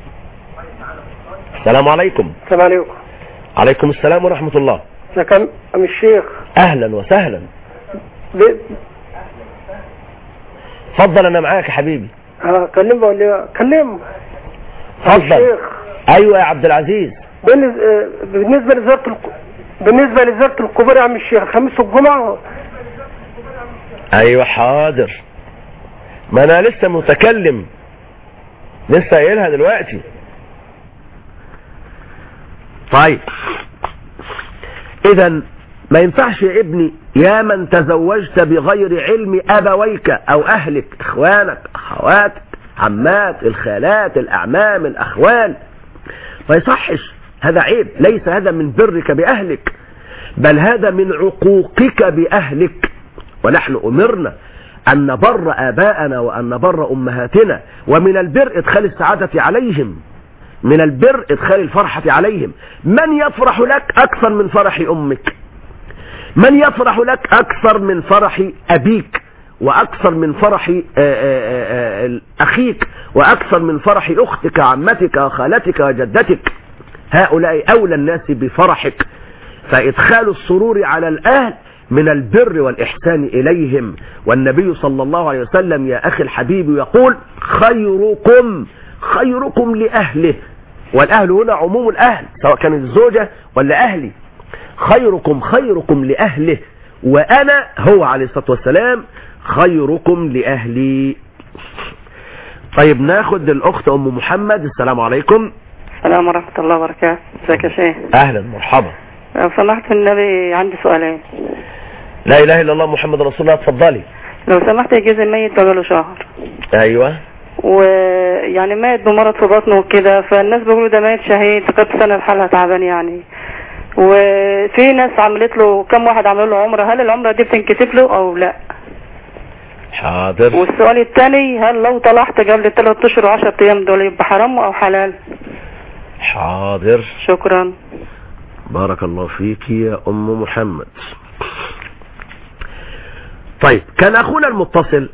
السلام عليكم. السلام عليكم. عليكم السلام ورحمة الله. ازيك يا عم الشيخ؟ أهلا وسهلا. اتفضل أنا معاك يا حبيبي. كلمه ولا كلمه؟ اتفضل. أيوة يا عبد العزيز. بالنسبة لزيارة القبور يا عم الشيخ، خميس الجمعة. ايوه حاضر، ما انا لسه متكلم، لسه قايلها دلوقتي. طيب اذا ما ينفعش يا ابني يا من تزوجت بغير علم ابويك او اهلك، اخوانك، اخواتك، عمات، الخالات، الاعمام، الاخوال، ما يصحش، هذا عيب، ليس هذا من برك باهلك، بل هذا من عقوقك باهلك. ونحن أمرنا أن نبر آباءنا وأن نبر أمهاتنا، ومن البر إدخال السعادة عليهم، من البر إدخال الفرحة عليهم. من يفرح لك أكثر من فرح أمك؟ من يفرح لك أكثر من فرح أبيك، وأكثر من فرح أخيك، وأكثر من فرح أختك، عمتك، خالتك، وجدتك؟ هؤلاء أولى الناس بفرحك. فإدخال السرور على الأهل من البر والإحسان إليهم. والنبي صلى الله عليه وسلم يا أخي الحبيب يقول: خيركم لأهله، والأهل هنا عموم الأهل سواء كانت الزوجة ولا أهلي. خيركم لأهله، وأنا هو عليه الصلاة والسلام خيركم لأهلي. طيب ناخد الأخت أم محمد. السلام عليكم. السلام ورحمة الله وبركاته. ازيك يا شيخ؟ أهلا مرحبا. لو سمحت النبي عندي سؤالين. لا إله إلا الله محمد رسول الله. اتفضلي. لو سمحت يجوز الميت بقاله شهر. أيوة. ويعني مات بمرض في بطنه وكده، فالناس بيقولوا ده ميت شهيد، قد سنة بحالها تعبان يعني. وفي ناس عملت له، كم واحد عمل له عمرة، هل العمرة دي بتنكتب له أو لا؟ حاضر. والسؤال الثاني، هل لو طلعت قبل 3 أشهر و10 أيام دول يبقى حرام أو حلال؟ حاضر. شكرا. بارك الله فيك يا أم محمد. طيب كان أخونا المتصل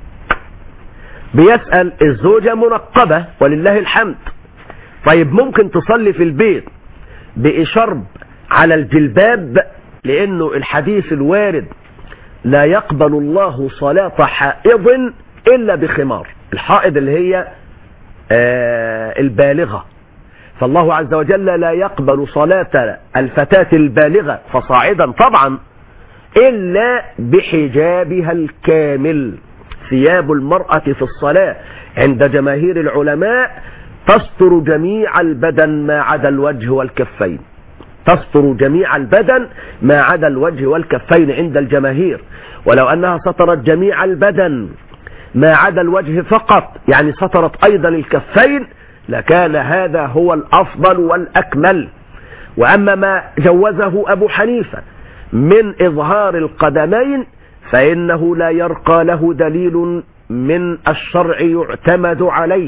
بيسأل، الزوجة منقبة ولله الحمد، طيب ممكن تصلي في البيت بإشرب على الجلباب؟ لأنه الحديث الوارد لا يقبل الله صلاة حائض إلا بخمار. الحائض اللي هي البالغة، فالله عز وجل لا يقبل صلاة الفتاة البالغة فصاعدا طبعا إلا بحجابها الكامل. ثياب المرأة في الصلاة عند جماهير العلماء تستر جميع البدن ما عدا الوجه والكفين، تستر جميع البدن ما عدا الوجه والكفين عند الجماهير. ولو أنها سترت جميع البدن ما عدا الوجه فقط، يعني سترت أيضا الكفين، لكان هذا هو الأفضل والأكمل. وأما ما جوزه أبو حنيفة من إظهار القدمين فإنه لا يرقى له دليل من الشرع يعتمد عليه.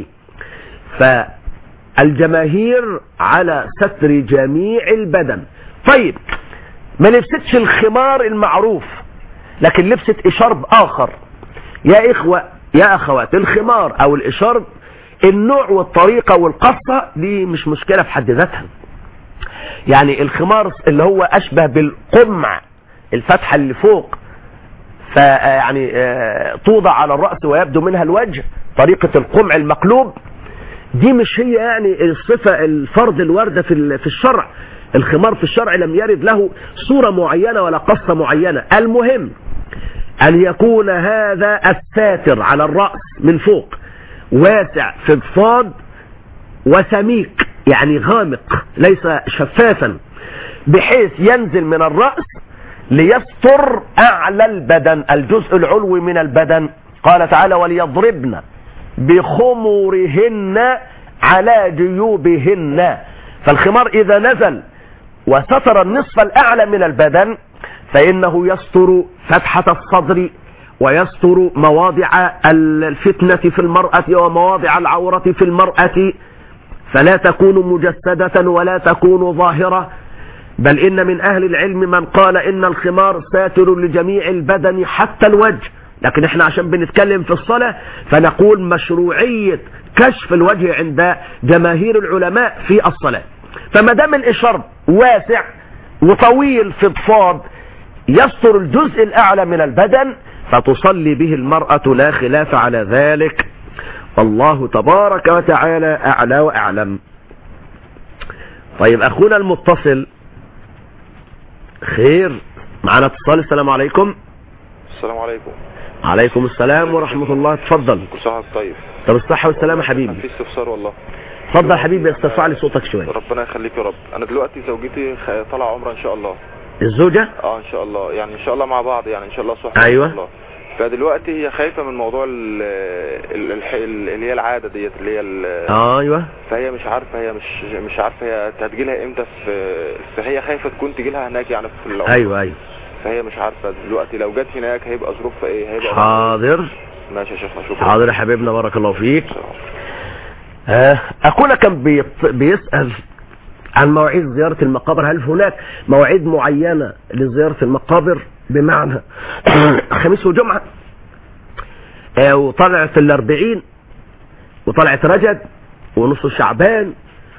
فالجماهير على ستر جميع البدن. طيب ما لبستش الخمار المعروف لكن لبست إشارب آخر، يا إخوة يا أخوات، الخمار أو الإشارب النوع والطريقة والقصة دي مش مشكلة في حد ذاتها. يعني الخمار اللي هو اشبه بالقمع، الفتحة اللي فوق فيعني توضع على الرأس ويبدو منها الوجه، طريقة القمع المقلوب، دي مش هي يعني الصفة الفرد الواردة في الشرع. الخمار في الشرع لم يرد له صورة معينة ولا قصة معينة. المهم أن يكون هذا الساتر على الرأس من فوق واسع فضفاض وسميك، يعني غامق ليس شفافا، بحيث ينزل من الرأس ليستر أعلى البدن، الجزء العلوي من البدن. قال تعالى وليضربن بخمورهن على جيوبهن. فالخمار إذا نزل وستر النصف الأعلى من البدن فإنه يستر فتحة الصدر ويستر مواضع الفتنة في المرأة ومواضع العورة في المرأة، فلا تكون مجسدة ولا تكون ظاهرة. بل إن من أهل العلم من قال إن الخمار ساتر لجميع البدن حتى الوجه، لكن احنا عشان بنتكلم في الصلاة فنقول مشروعية كشف الوجه عند جماهير العلماء في الصلاة. فما دام الإشارب واسع وطويل فضفاض يستر الجزء الأعلى من البدن فتصلي به المرأة لا خلاف على ذلك، والله تبارك وتعالى أعلى وأعلم. طيب أخونا المتصل، خير معنا اتصال. السلام عليكم. السلام عليكم. عليكم السلام ورحمة الله. اتفضل. كل سنة طيب. طب الصحة والسلامة حبيبي. في استفسار والله. اتفضل حبيبي، استرفع لي صوتك شوية. ربنا يخليك يا رب. انا دلوقتي زوجتي طالعه عمره ان شاء الله. الزوجة؟ ان شاء الله، يعني ان شاء الله مع بعض، يعني ان شاء الله صحبه. ايوه. إن شاء الله. فدلوقتي هي خايفه من موضوع اللي هي العاده ديت اللي هي ايوه. فهي مش عارفه، هي مش عارفه هي هتجيلها امتى، فهي خايفه تكون تجيلها هناك يعني في العمر. ايوه. فهي مش عارفه دلوقتي لو جت هناك هيبقى ظروفها ايه، هيبقى حاضر. ماشي يا شيخنا، شكرا. حاضر يا حبيبنا، بارك الله فيك. اخونا كان بيسأل عن مواعيد زيارة المقابر، هل هناك مواعيد معينة لزيارة المقابر؟ بمعنى خميس وجمعة وطلعت ال40 وطلعت رجب ونص شعبان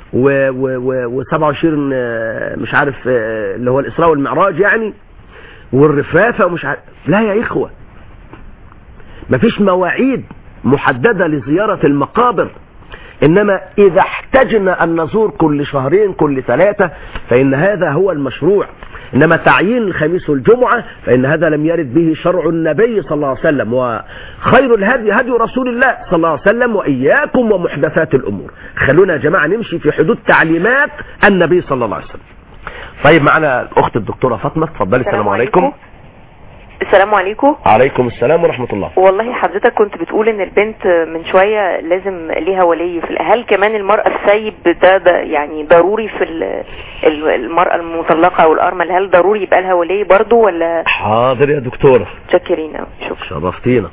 و27 مش عارف اللي هو الإسراء والمعراج يعني، والرفافة ومش عارف. لا يا إخوة، مفيش مواعيد محددة لزيارة المقابر، إنما إذا احتجنا أن نزور كل شهرين كل 3 فإن هذا هو المشروع. إنما تعيين الخميس والجمعة فإن هذا لم يرد به شرع النبي صلى الله عليه وسلم، وخير الهدي هدي رسول الله صلى الله عليه وسلم، وإياكم ومحدثات الأمور. خلونا يا جماعة نمشي في حدود تعليمات النبي صلى الله عليه وسلم. طيب معنا الأخت الدكتورة فاطمة، اتفضلي. السلام عليكم. السلام عليكم. عليكم السلام ورحمة الله. والله حضرتك كنت بتقول ان البنت من شوية لازم ليها ولي، هل كمان المرأة السيب ده يعني ضروري في المرأة المطلقة او الارمل، هل ضروري يبقى لها ولي برضو ولا؟ حاضر يا دكتورة، شكرين. شكرا، شرفتينا.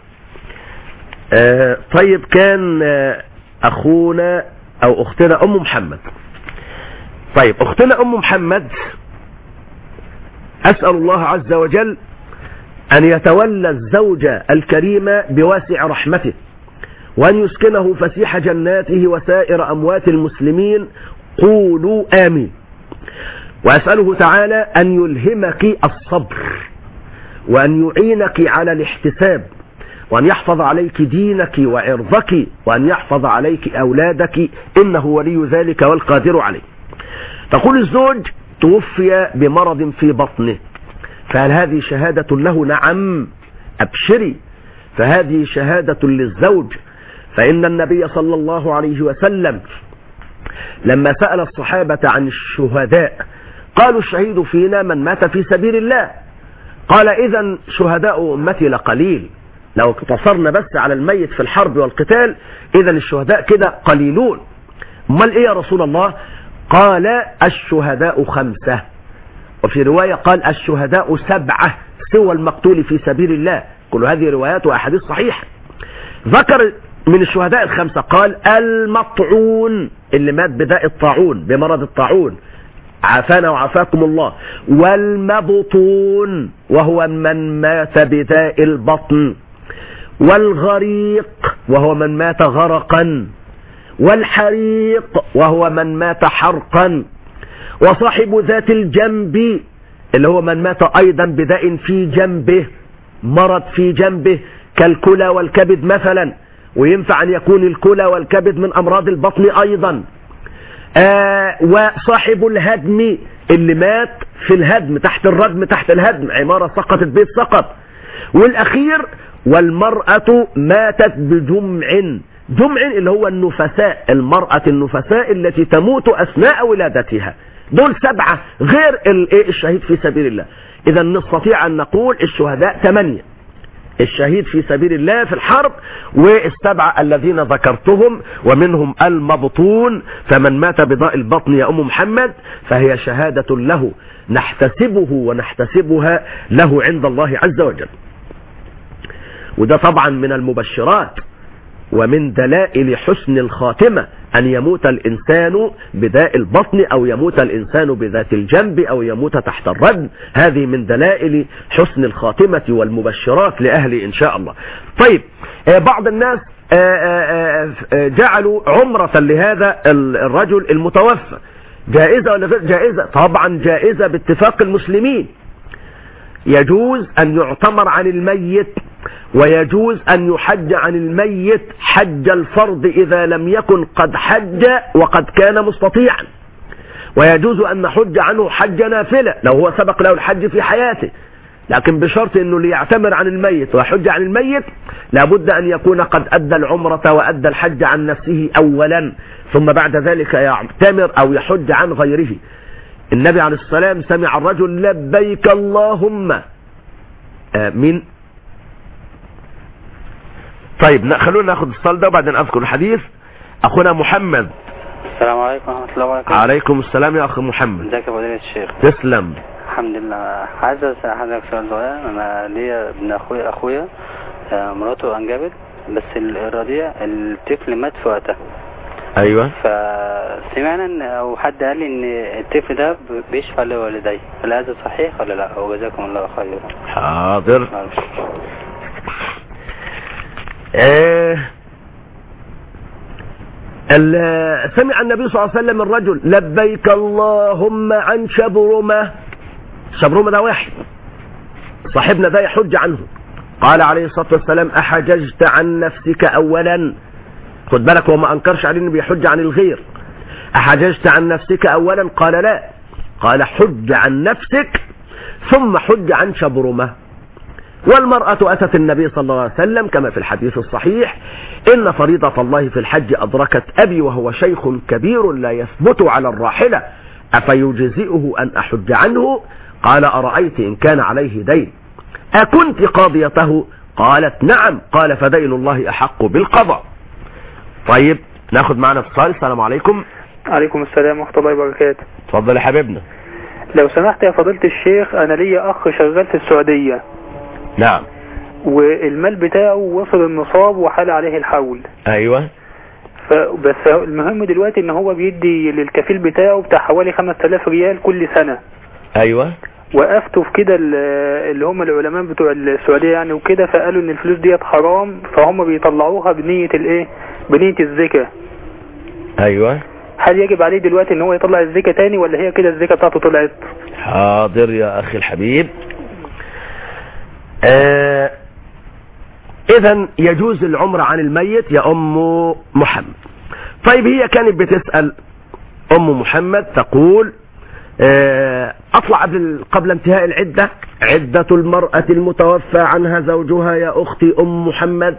طيب كان اخونا او اختنا ام محمد. طيب اختنا ام محمد، اسأل الله عز وجل أن يتولى الزوجة الكريمة بواسع رحمته، وأن يسكنه فسيح جناته وسائر أموات المسلمين، قولوا آمين. وأسأله تعالى أن يلهمك الصبر، وأن يعينك على الاحتساب، وأن يحفظ عليك دينك وعرضك، وأن يحفظ عليك أولادك، إنه ولي ذلك والقادر عليه. تقول الزوج توفي بمرض في بطنه، فهل هذه شهادة له؟ نعم، أبشري، فهذه شهادة للزوج. فإن النبي صلى الله عليه وسلم لما سأل الصحابة عن الشهداء قالوا الشهيد فينا من مات في سبيل الله. قال إذن شهداء أمتي لقليل، لو اقتصرنا بس على الميت في الحرب والقتال إذن الشهداء كده قليلون. امال إيه يا رسول الله؟ قال الشهداء 5، وفي رواية قال الشهداء 7 سوى المقتول في سبيل الله. كل هذه روايات وأحاديث صحيحة. ذكر من الشهداء 5 قال المطعون اللي مات بداء الطاعون، بمرض الطاعون، عافانا وعافاكم الله، والمبطون وهو من مات بداء البطن، والغريق وهو من مات غرقا، والحريق وهو من مات حرقا، وصاحب ذات الجنب اللي هو من مات أيضا بداء في جنبه، مرض في جنبه كالكلى والكبد مثلا، وينفع أن يكون الكلى والكبد من أمراض البطن أيضا. وصاحب الهدم اللي مات في الهدم، تحت الردم، تحت الهدم، عمارة سقطت، بيت سقط. والأخير والمرأة ماتت بجمع، جمع اللي هو النفساء، المرأة النفساء التي تموت أثناء ولادتها. دول 7 غير الشهيد في سبيل الله. إذا نستطيع أن نقول الشهداء 8، الشهيد في سبيل الله في الحرب، و7 الذين ذكرتهم، ومنهم المبطون. فمن مات بضاء البطن يا أم محمد فهي شهادة له نحتسبه ونحتسبها له عند الله عز وجل. وده طبعا من المبشرات ومن دلائل حسن الخاتمة أن يموت الإنسان بداء البطن، أو يموت الإنسان بذات الجنب، أو يموت تحت الردم. هذه من دلائل حسن الخاتمة والمبشرات لأهل إن شاء الله. طيب، بعض الناس جعلوا عمرة لهذا الرجل المتوفى. جائزة ولا غير جائزة؟ طبعا جائزة باتفاق المسلمين. يجوز أن يعتمر عن الميت، ويجوز أن يحج عن الميت حج الفرض إذا لم يكن قد حج وقد كان مستطيعا، ويجوز أن نحج عنه حج نافلة لو هو سبق له الحج في حياته، لكن بشرط أنه ليعتمر عن الميت ويحج عن الميت لابد أن يكون قد أدى العمرة وأدى الحج عن نفسه أولا، ثم بعد ذلك يعتمر أو يحج عن غيره. النبي عليه الصلاة والسلام سمع الرجل لبيك اللهم آمين. طيب خلونا ناخذ الصلاة ده وبعدين أذكر الحديث. أخونا محمد. السلام عليكم ورحمة الله وبركاته. عليكم السلام يا أخي محمد. ازيك يا فضيلة الشيخ؟ تسلم. الحمد لله. عايز أسأل حضرتك سؤال صغير. أنا ليا ابن أخويا مراته أنجبت، بس الرضيع الطفل مات في وقتها. أيوة. فسمعنا إن أو حد قال لي إن الطفل ده بيشفع لوالديه، هل هذا صحيح ولا لا؟ وجزاكم الله خيرا. حاضر. سمع النبي صلى الله عليه وسلم الرجل لبيك اللهم عن شبرمة. شبرمة ده واحد صاحبنا ده يحج عنه. قال عليه الصلاة والسلام أحججت عن نفسك أولا؟ خد بالك هو ما أنكرش عليه انه بيحج عن الغير. أحججت عن نفسك أولا؟ قال لا. قال حج عن نفسك ثم حج عن شبرمة. والمرأة أتت النبي صلى الله عليه وسلم كما في الحديث الصحيح إن فريضة الله في الحج أدركت أبي وهو شيخ كبير لا يثبت على الراحلة أفيجزئه أن أحج عنه؟ قال أرأيت إن كان عليه دين أكنت قاضيته؟ قالت نعم. قال فدين الله أحق بالقضاء. طيب ناخد معنا اتصال. السلام عليكم. عليكم السلام ورحمة الله وبركاته. اتفضل يا حبيبنا. لو سمحت يا فضيلة الشيخ، أنا ليا أخ شغال في السعودية. نعم. والمال بتاعه وصل النصاب وحال عليه الحول. ايوه. بس المهم دلوقتي ان هو بيدي للكفيل بتاعه بتاع حوالي 5000 ريال كل سنة. ايوه. وقفتوا في كده اللي هم العلماء بتوع السعودية يعني وكده، فقالوا ان الفلوس ديت حرام، فهم بيطلعوها بنية الايه، بنية الزكاة. ايوه. هل يجب عليه دلوقتي ان هو يطلع الزكاة تاني ولا هي كده الزكاة بتاعته طلعت؟ حاضر يا اخي الحبيب. اذا يجوز العمرة عن الميت يا ام محمد. طيب هي كانت بتسأل ام محمد تقول اطلع قبل انتهاء العدة، عدة المرأة المتوفى عنها زوجها يا اختي ام محمد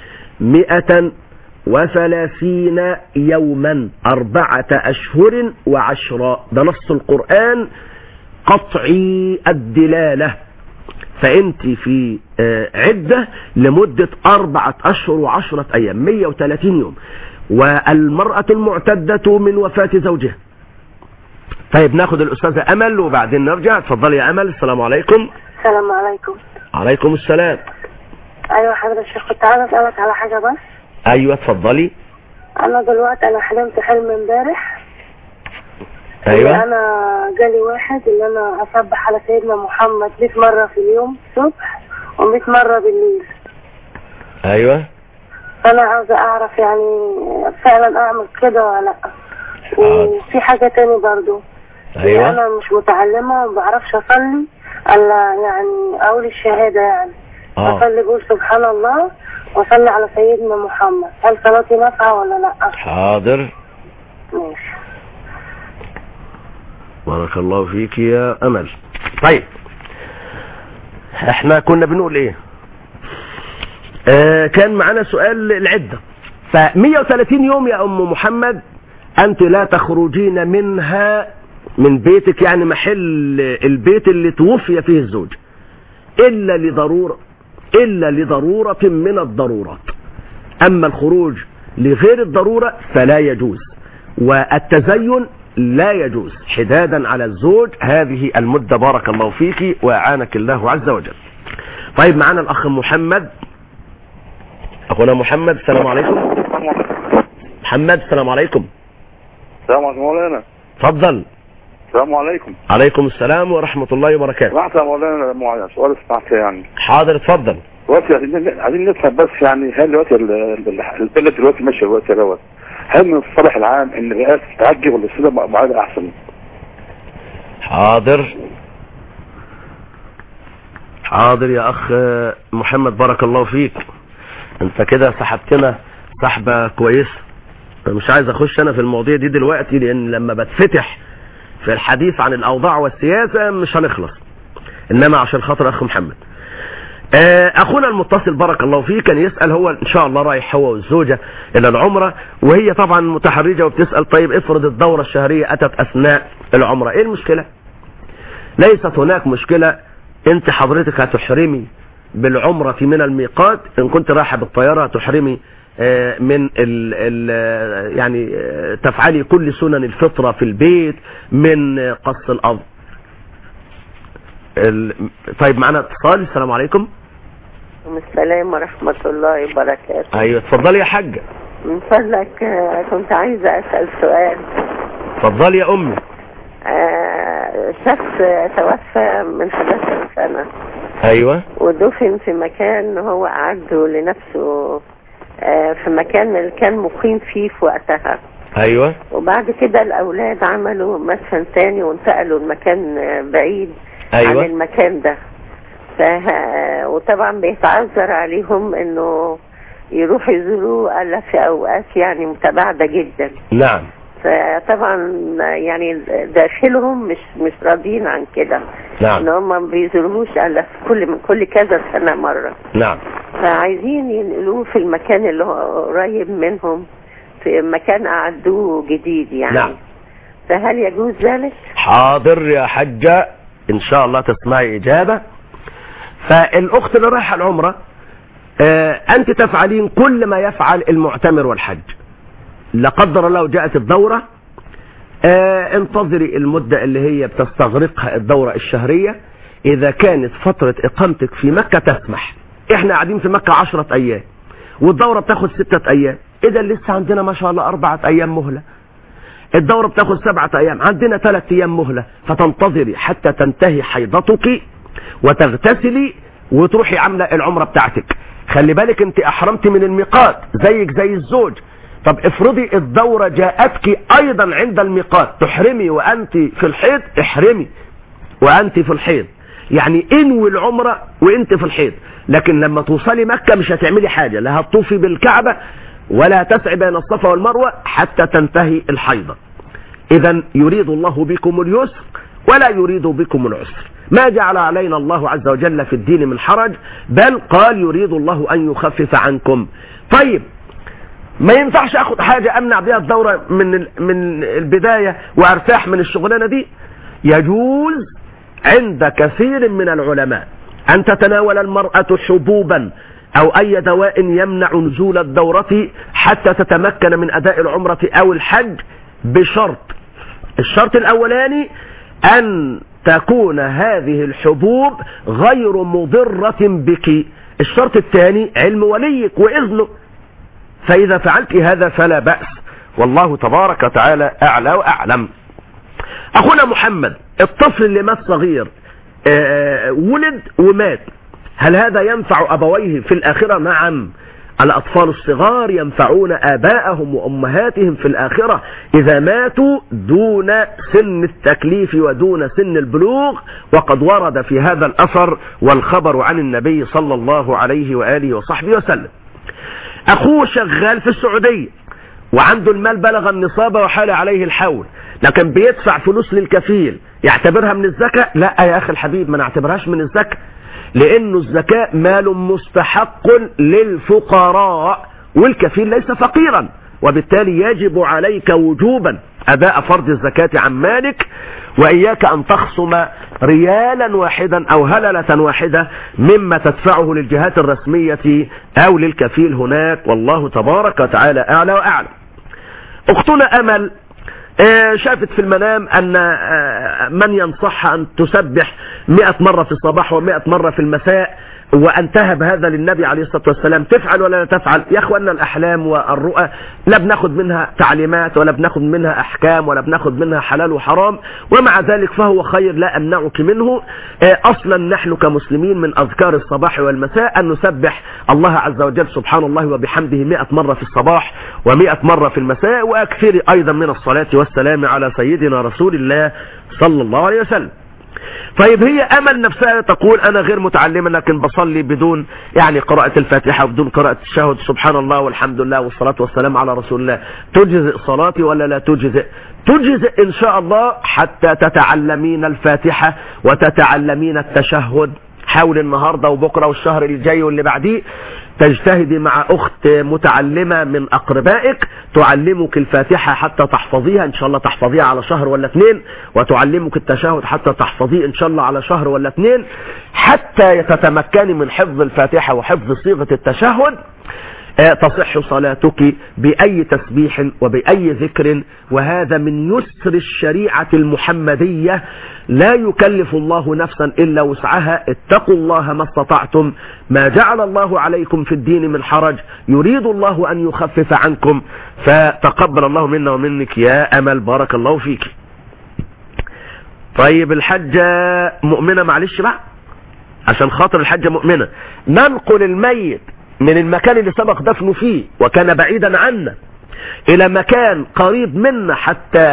130 يوما 4 أشهر و10. ده نص القرآن قطعي الدلالة. فانت في عدة لمدة 4 أشهر و10 أيام 130 يوم. والمرأة المعتدة من وفاة زوجها. طيب ناخد الأستاذة أمل وبعدين نرجع. اتفضلي يا أمل. السلام عليكم. السلام عليكم. عليكم السلام. أيوة حضرتك الشيخ، كنت عايزة أسألك على حاجة بس. أيوة اتفضلي. أنا دلوقتي حلمت حلم امبارح. أيوة. أنا جالي واحد إن أنا أسبح على سيدنا محمد 100 مرة في اليوم الصبح و100 مرة بالليل. أيوة. فانا عاوزه اعرف يعني فعلا اعمل كده ولا لا. وفي حاجه تاني برضو. ايوه. انا مش متعلمه وما بعرفش اصلي الا يعني اقول الشهاده يعني. اصلي بقول سبحان الله وصلي على سيدنا محمد. هل صلاتي نافعه ولا لا؟ حاضر. ماشي. بارك الله فيك يا امل. طيب احنا كنا بنقول ايه؟ كان معنا سؤال العدة. ف130 يوم يا ام محمد انت لا تخرجين منها من بيتك، يعني محل البيت اللي توفي فيه الزوج، الا لضرورة من الضرورات. اما الخروج لغير الضرورة فلا يجوز، والتزين لا يجوز حدادا على الزوج هذه المدة. بارك الله فيك وأعانك الله عز وجل. طيب معنا الأخ محمد. أخونا محمد السلام عليكم. محمد السلام عليكم. السلام عليكم مولانا. تفضل. السلام عليكم. عليكم السلام ورحمة الله وبركاته. لحظة مولانا معايا سؤال سمعت يعني. حاضر اتفضل. دلوقتي عايزين نفهم بس يعني هل دلوقتي البلد دلوقتي ماشية دلوقتي دوت، هل من الصالح العام ان الرئاسة تعجب ولا السيدة معادة احسن؟ حاضر حاضر يا اخ محمد بارك الله فيك. انت كده سحبتنا سحبة كويسة. مش عايز اخش انا في المواضيع دي دلوقتي، لان لما بتفتح في الحديث عن الاوضاع والسياسة مش هنخلص، انما عشان خاطر اخ محمد. اخونا المتصل بارك الله فيه كان يسأل، هو ان شاء الله رايح هو والزوجة الى العمرة، وهي طبعا متحرجة وبتسأل طيب افرض الدورة الشهرية اتت اثناء العمرة، ايه المشكلة؟ ليست هناك مشكلة. انت حضرتك هتحرمي بالعمرة من الميقات، ان كنت رايحة بالطيارة هتحرمي من يعني تفعلي كل سنن الفطرة في البيت، من قص الأرض. طيب معنا اتصال. السلام عليكم. السلام ورحمة الله وبركاته. ايوه اتفضلي يا حاجة. من فضلك كنت عايزة اسأل سؤال. اتفضلي يا امي. شخص توفى من 11 سنة. ايوه. ودفن في مكان هو أعده لنفسه، في مكان اللي كان مقيم فيه في وقتها. ايوه. وبعد كده الاولاد عملوا مسكن تاني وانتقلوا المكان بعيد. أيوة. عن المكان ده. وطبعا بيتعذر عليهم انه يروحوا يزوروه الا في اوقات يعني متباعدة جدا. نعم. فطبعا يعني داخلهم مش راضيين عن كده. نعم. ان هم ما بيزوروهوش الا في كل كذا سنة مرة. نعم. فعايزين ينقلوه في المكان اللي هو قريب منهم، في مكان أعدوه جديد يعني. نعم. فهل يجوز ذلك؟ حاضر يا حجة ان شاء الله تسمعي اجابة. فالاخت اللي رايحة العمرة انت تفعلين كل ما يفعل المعتمر والحج. لا قدر الله جاءت الدورة، انتظري المدة اللي هي بتستغرقها الدورة الشهرية. اذا كانت فترة اقامتك في مكة تسمح، احنا قاعدين في مكة 10 ايام والدورة بتاخد 6 ايام، اذا لسه عندنا ما شاء الله 4 ايام مهلة. الدورة بتاخد 7 ايام، عندنا 3 ايام مهلة. فتنتظري حتى تنتهي حيضتك وتغتسلي وتروحي عاملة العمرة بتاعتك. خلي بالك انت احرمت من الميقات زيك زي الزوج. طب افرضي الدورة جاءتك ايضا عند الميقات، تحرمي وانت في الحيض؟ احرمي وانت في الحيض، يعني انوي العمرة وانت في الحيض. لكن لما توصلي مكة مش هتعملي حاجة، لا هتطوفي بالكعبة ولا تسعي بين الصفا والمروة حتى تنتهي الحيضة. اذا يريد الله بكم اليسر ولا يريد بكم العسر. ما جعل علينا الله عز وجل في الدين من حرج، بل قال يريد الله ان يخفف عنكم. طيب ما ينفعش اخد حاجة امنع بها الدورة من البداية وارتاح من الشغلانة دي؟ يجوز عند كثير من العلماء ان تتناول المرأة حبوبا او اي دواء يمنع نزول الدورة حتى تتمكن من اداء العمرة او الحج، بشرط. الشرط الاولاني ان تكون هذه الحبوب غير مضرة بك. الشرط الثاني علم وليك واذنه. فاذا فعلت هذا فلا بأس، والله تبارك وتعالى اعلى واعلم. اخونا محمد، الطفل اللي مات صغير ولد ومات، هل هذا ينفع ابويه في الاخرة؟ نعم. الأطفال الصغار ينفعون آباءهم وأمهاتهم في الآخرة إذا ماتوا دون سن التكليف ودون سن البلوغ، وقد ورد في هذا الأثر والخبر عن النبي صلى الله عليه وآله وصحبه وسلم. أخوه شغال في السعودية وعنده المال بلغ النصاب وحال عليه الحول، لكن بيدفع فلوس للكفيل، يعتبرها من الزكاة؟ لا يا أخي الحبيب، ما نعتبرهاش من الزكاة، لأنه الزكاة مال مستحق للفقراء والكفيل ليس فقيرا، وبالتالي يجب عليك وجوبا أداء فرض الزكاة عن مالك، وإياك أن تخصم ريالا واحدا أو هللة واحدة مما تدفعه للجهات الرسمية أو للكفيل هناك، والله تبارك وتعالى أعلى وأعلم. أختنا أمل شافت في المنام أن من ينصح أن تسبح 100 مرة في الصباح و100 مرة في المساء، وانتهى بهذا للنبي عليه الصلاة والسلام، تفعل ولا لا تفعل؟ يا اخوانا الأحلام والرؤى لا بناخد منها تعليمات ولا بناخد منها أحكام ولا بناخد منها حلال وحرام، ومع ذلك فهو خير لا أمنعك منه. أصلا نحن كمسلمين من أذكار الصباح والمساء أن نسبح الله عز وجل سبحان الله وبحمده 100 مرة في الصباح و100 مرة في المساء، وأكثر أيضا من الصلاة والسلام على سيدنا رسول الله صلى الله عليه وسلم. طيب هي أمل نفسها تقول أنا غير متعلمة لكن بصلي بدون يعني قراءة الفاتحة وبدون قراءة التشهد سبحان الله والحمد لله والصلاة والسلام على رسول الله، تجزئ صلاتي ولا لا تجزئ؟ تجزئ إن شاء الله حتى تتعلمين الفاتحة وتتعلمين التشهد. حاول النهاردة وبكرة والشهر الجاي واللي بعديه تجتهدي مع أخت متعلمة من أقربائك تعلمك الفاتحة حتى تحفظيها، إن شاء الله تحفظيها على شهر ولا 2، وتعلمك التشهد حتى تحفظيه إن شاء الله على شهر ولا 2، حتى تتمكني من حفظ الفاتحة وحفظ صيغة التشهد. تصح صلاتك بأي تسبيح وبأي ذكر، وهذا من يسر الشريعة المحمدية، لا يكلف الله نفسا إلا وسعها، اتقوا الله ما استطعتم، ما جعل الله عليكم في الدين من حرج، يريد الله أن يخفف عنكم، فتقبل الله منا ومنك يا أمل، بارك الله فيك. طيب الحجة مؤمنة، معلش بقى عشان خاطر الحجة مؤمنة، ننقل الميت من المكان اللي سبق دفنه فيه وكان بعيدا عنا إلى مكان قريب منا حتى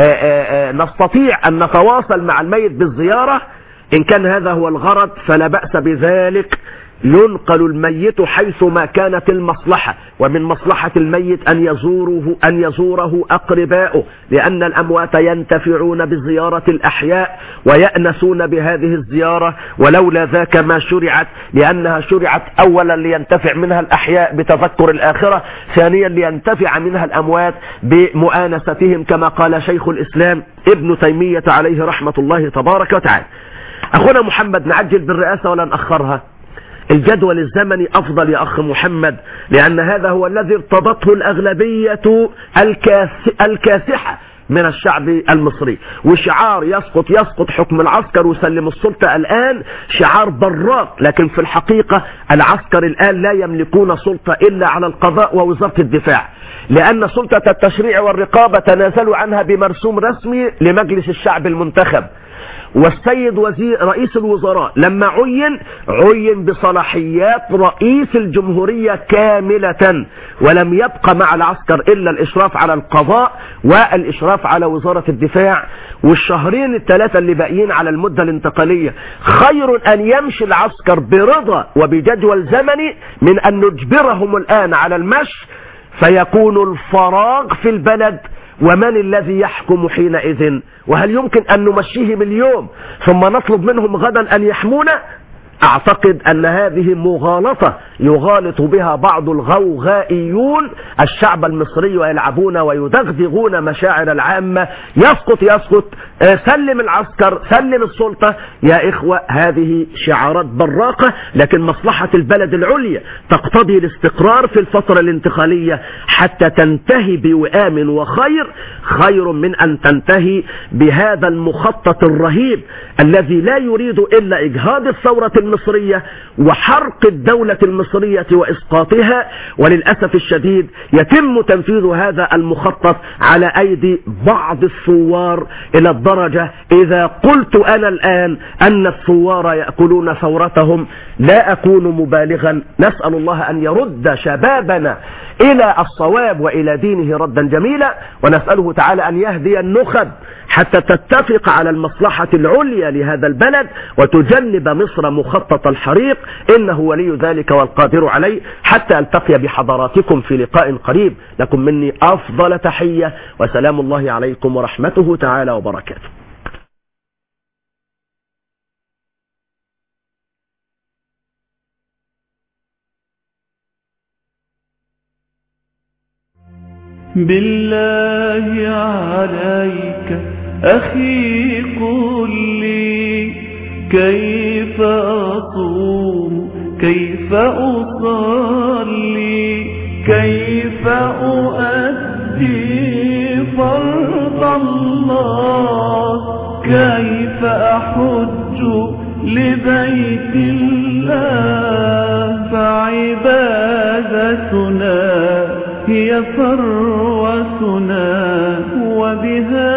نستطيع أن نتواصل مع الميت بالزيارة، إن كان هذا هو الغرض فلا بأس بذلك. ينقل الميت حيثما كانت المصلحة، ومن مصلحة الميت أن يزوره أقرباؤه، لأن الأموات ينتفعون بزيارة الأحياء ويأنسون بهذه الزيارة، ولولا ذاك ما شرعت، لأنها شرعت أولا لينتفع منها الأحياء بتذكر الآخرة، ثانيا لينتفع منها الأموات بمؤانستهم، كما قال شيخ الإسلام ابن تيمية عليه رحمة الله تبارك وتعالى. أخونا محمد، نعجل بالرئاسة ولا نأخرها؟ الجدول الزمني أفضل يا أخ محمد، لأن هذا هو الذي ارتضته الأغلبية الكاسحة من الشعب المصري، وشعار يسقط حكم العسكر وسلم السلطة الآن شعار براق، لكن في الحقيقة العسكر الآن لا يملكون سلطة إلا على القضاء ووزارة الدفاع، لأن سلطة التشريع والرقابة تنازلوا عنها بمرسوم رسمي لمجلس الشعب المنتخب، والسيد رئيس الوزراء لما عين بصلاحيات رئيس الجمهورية كاملة، ولم يبقى مع العسكر إلا الإشراف على القضاء والإشراف على وزارة الدفاع، والشهرين الثلاثة اللي باقيين على المدة الانتقالية خير أن يمشي العسكر برضا وبجدول زمني من أن نجبرهم الآن على المشي، فيكون الفراغ في البلد، ومن الذي يحكم حينئذ؟ وهل يمكن أن نمشيهم اليوم ثم نطلب منهم غدا أن يحمونا؟ أعتقد أن هذه مغالطة يغالط بها بعض الغوغائيون الشعب المصري، ويلعبون ويدغدغون مشاعر العامة. يسقط سلم العسكر، سلم السلطة. يا إخوة هذه شعارات براقة، لكن مصلحة البلد العليا تقتضي الاستقرار في الفترة الانتقالية حتى تنتهي بوئام وخير، خير من أن تنتهي بهذا المخطط الرهيب الذي لا يريد إلا إجهاض الثورة المصرية وحرق الدولة المصرية وإسقاطها. وللأسف الشديد يتم تنفيذ هذا المخطط على أيدي بعض الثوار إلى الدرجة إذا قلت أنا الآن أن الثوار يأكلون ثورتهم لا أكون مبالغا. نسأل الله أن يرد شبابنا إلى الصواب وإلى دينه ردا جميلا، ونسأله تعالى أن يهدي النخب حتى تتفق على المصلحة العليا لهذا البلد وتجنب مصر مخطط الحريق، إنه ولي ذلك والقادر عليه. حتى ألتقي بحضراتكم في لقاء قريب، لكم مني أفضل تحية وسلام الله عليكم ورحمته تعالى وبركاته. بالله عليك أخي قل لي كيف أصوم كيف أصلي كيف أؤدي فرض الله كيف أحج لبيت الله فعبادتنا هي ثروتنا وبها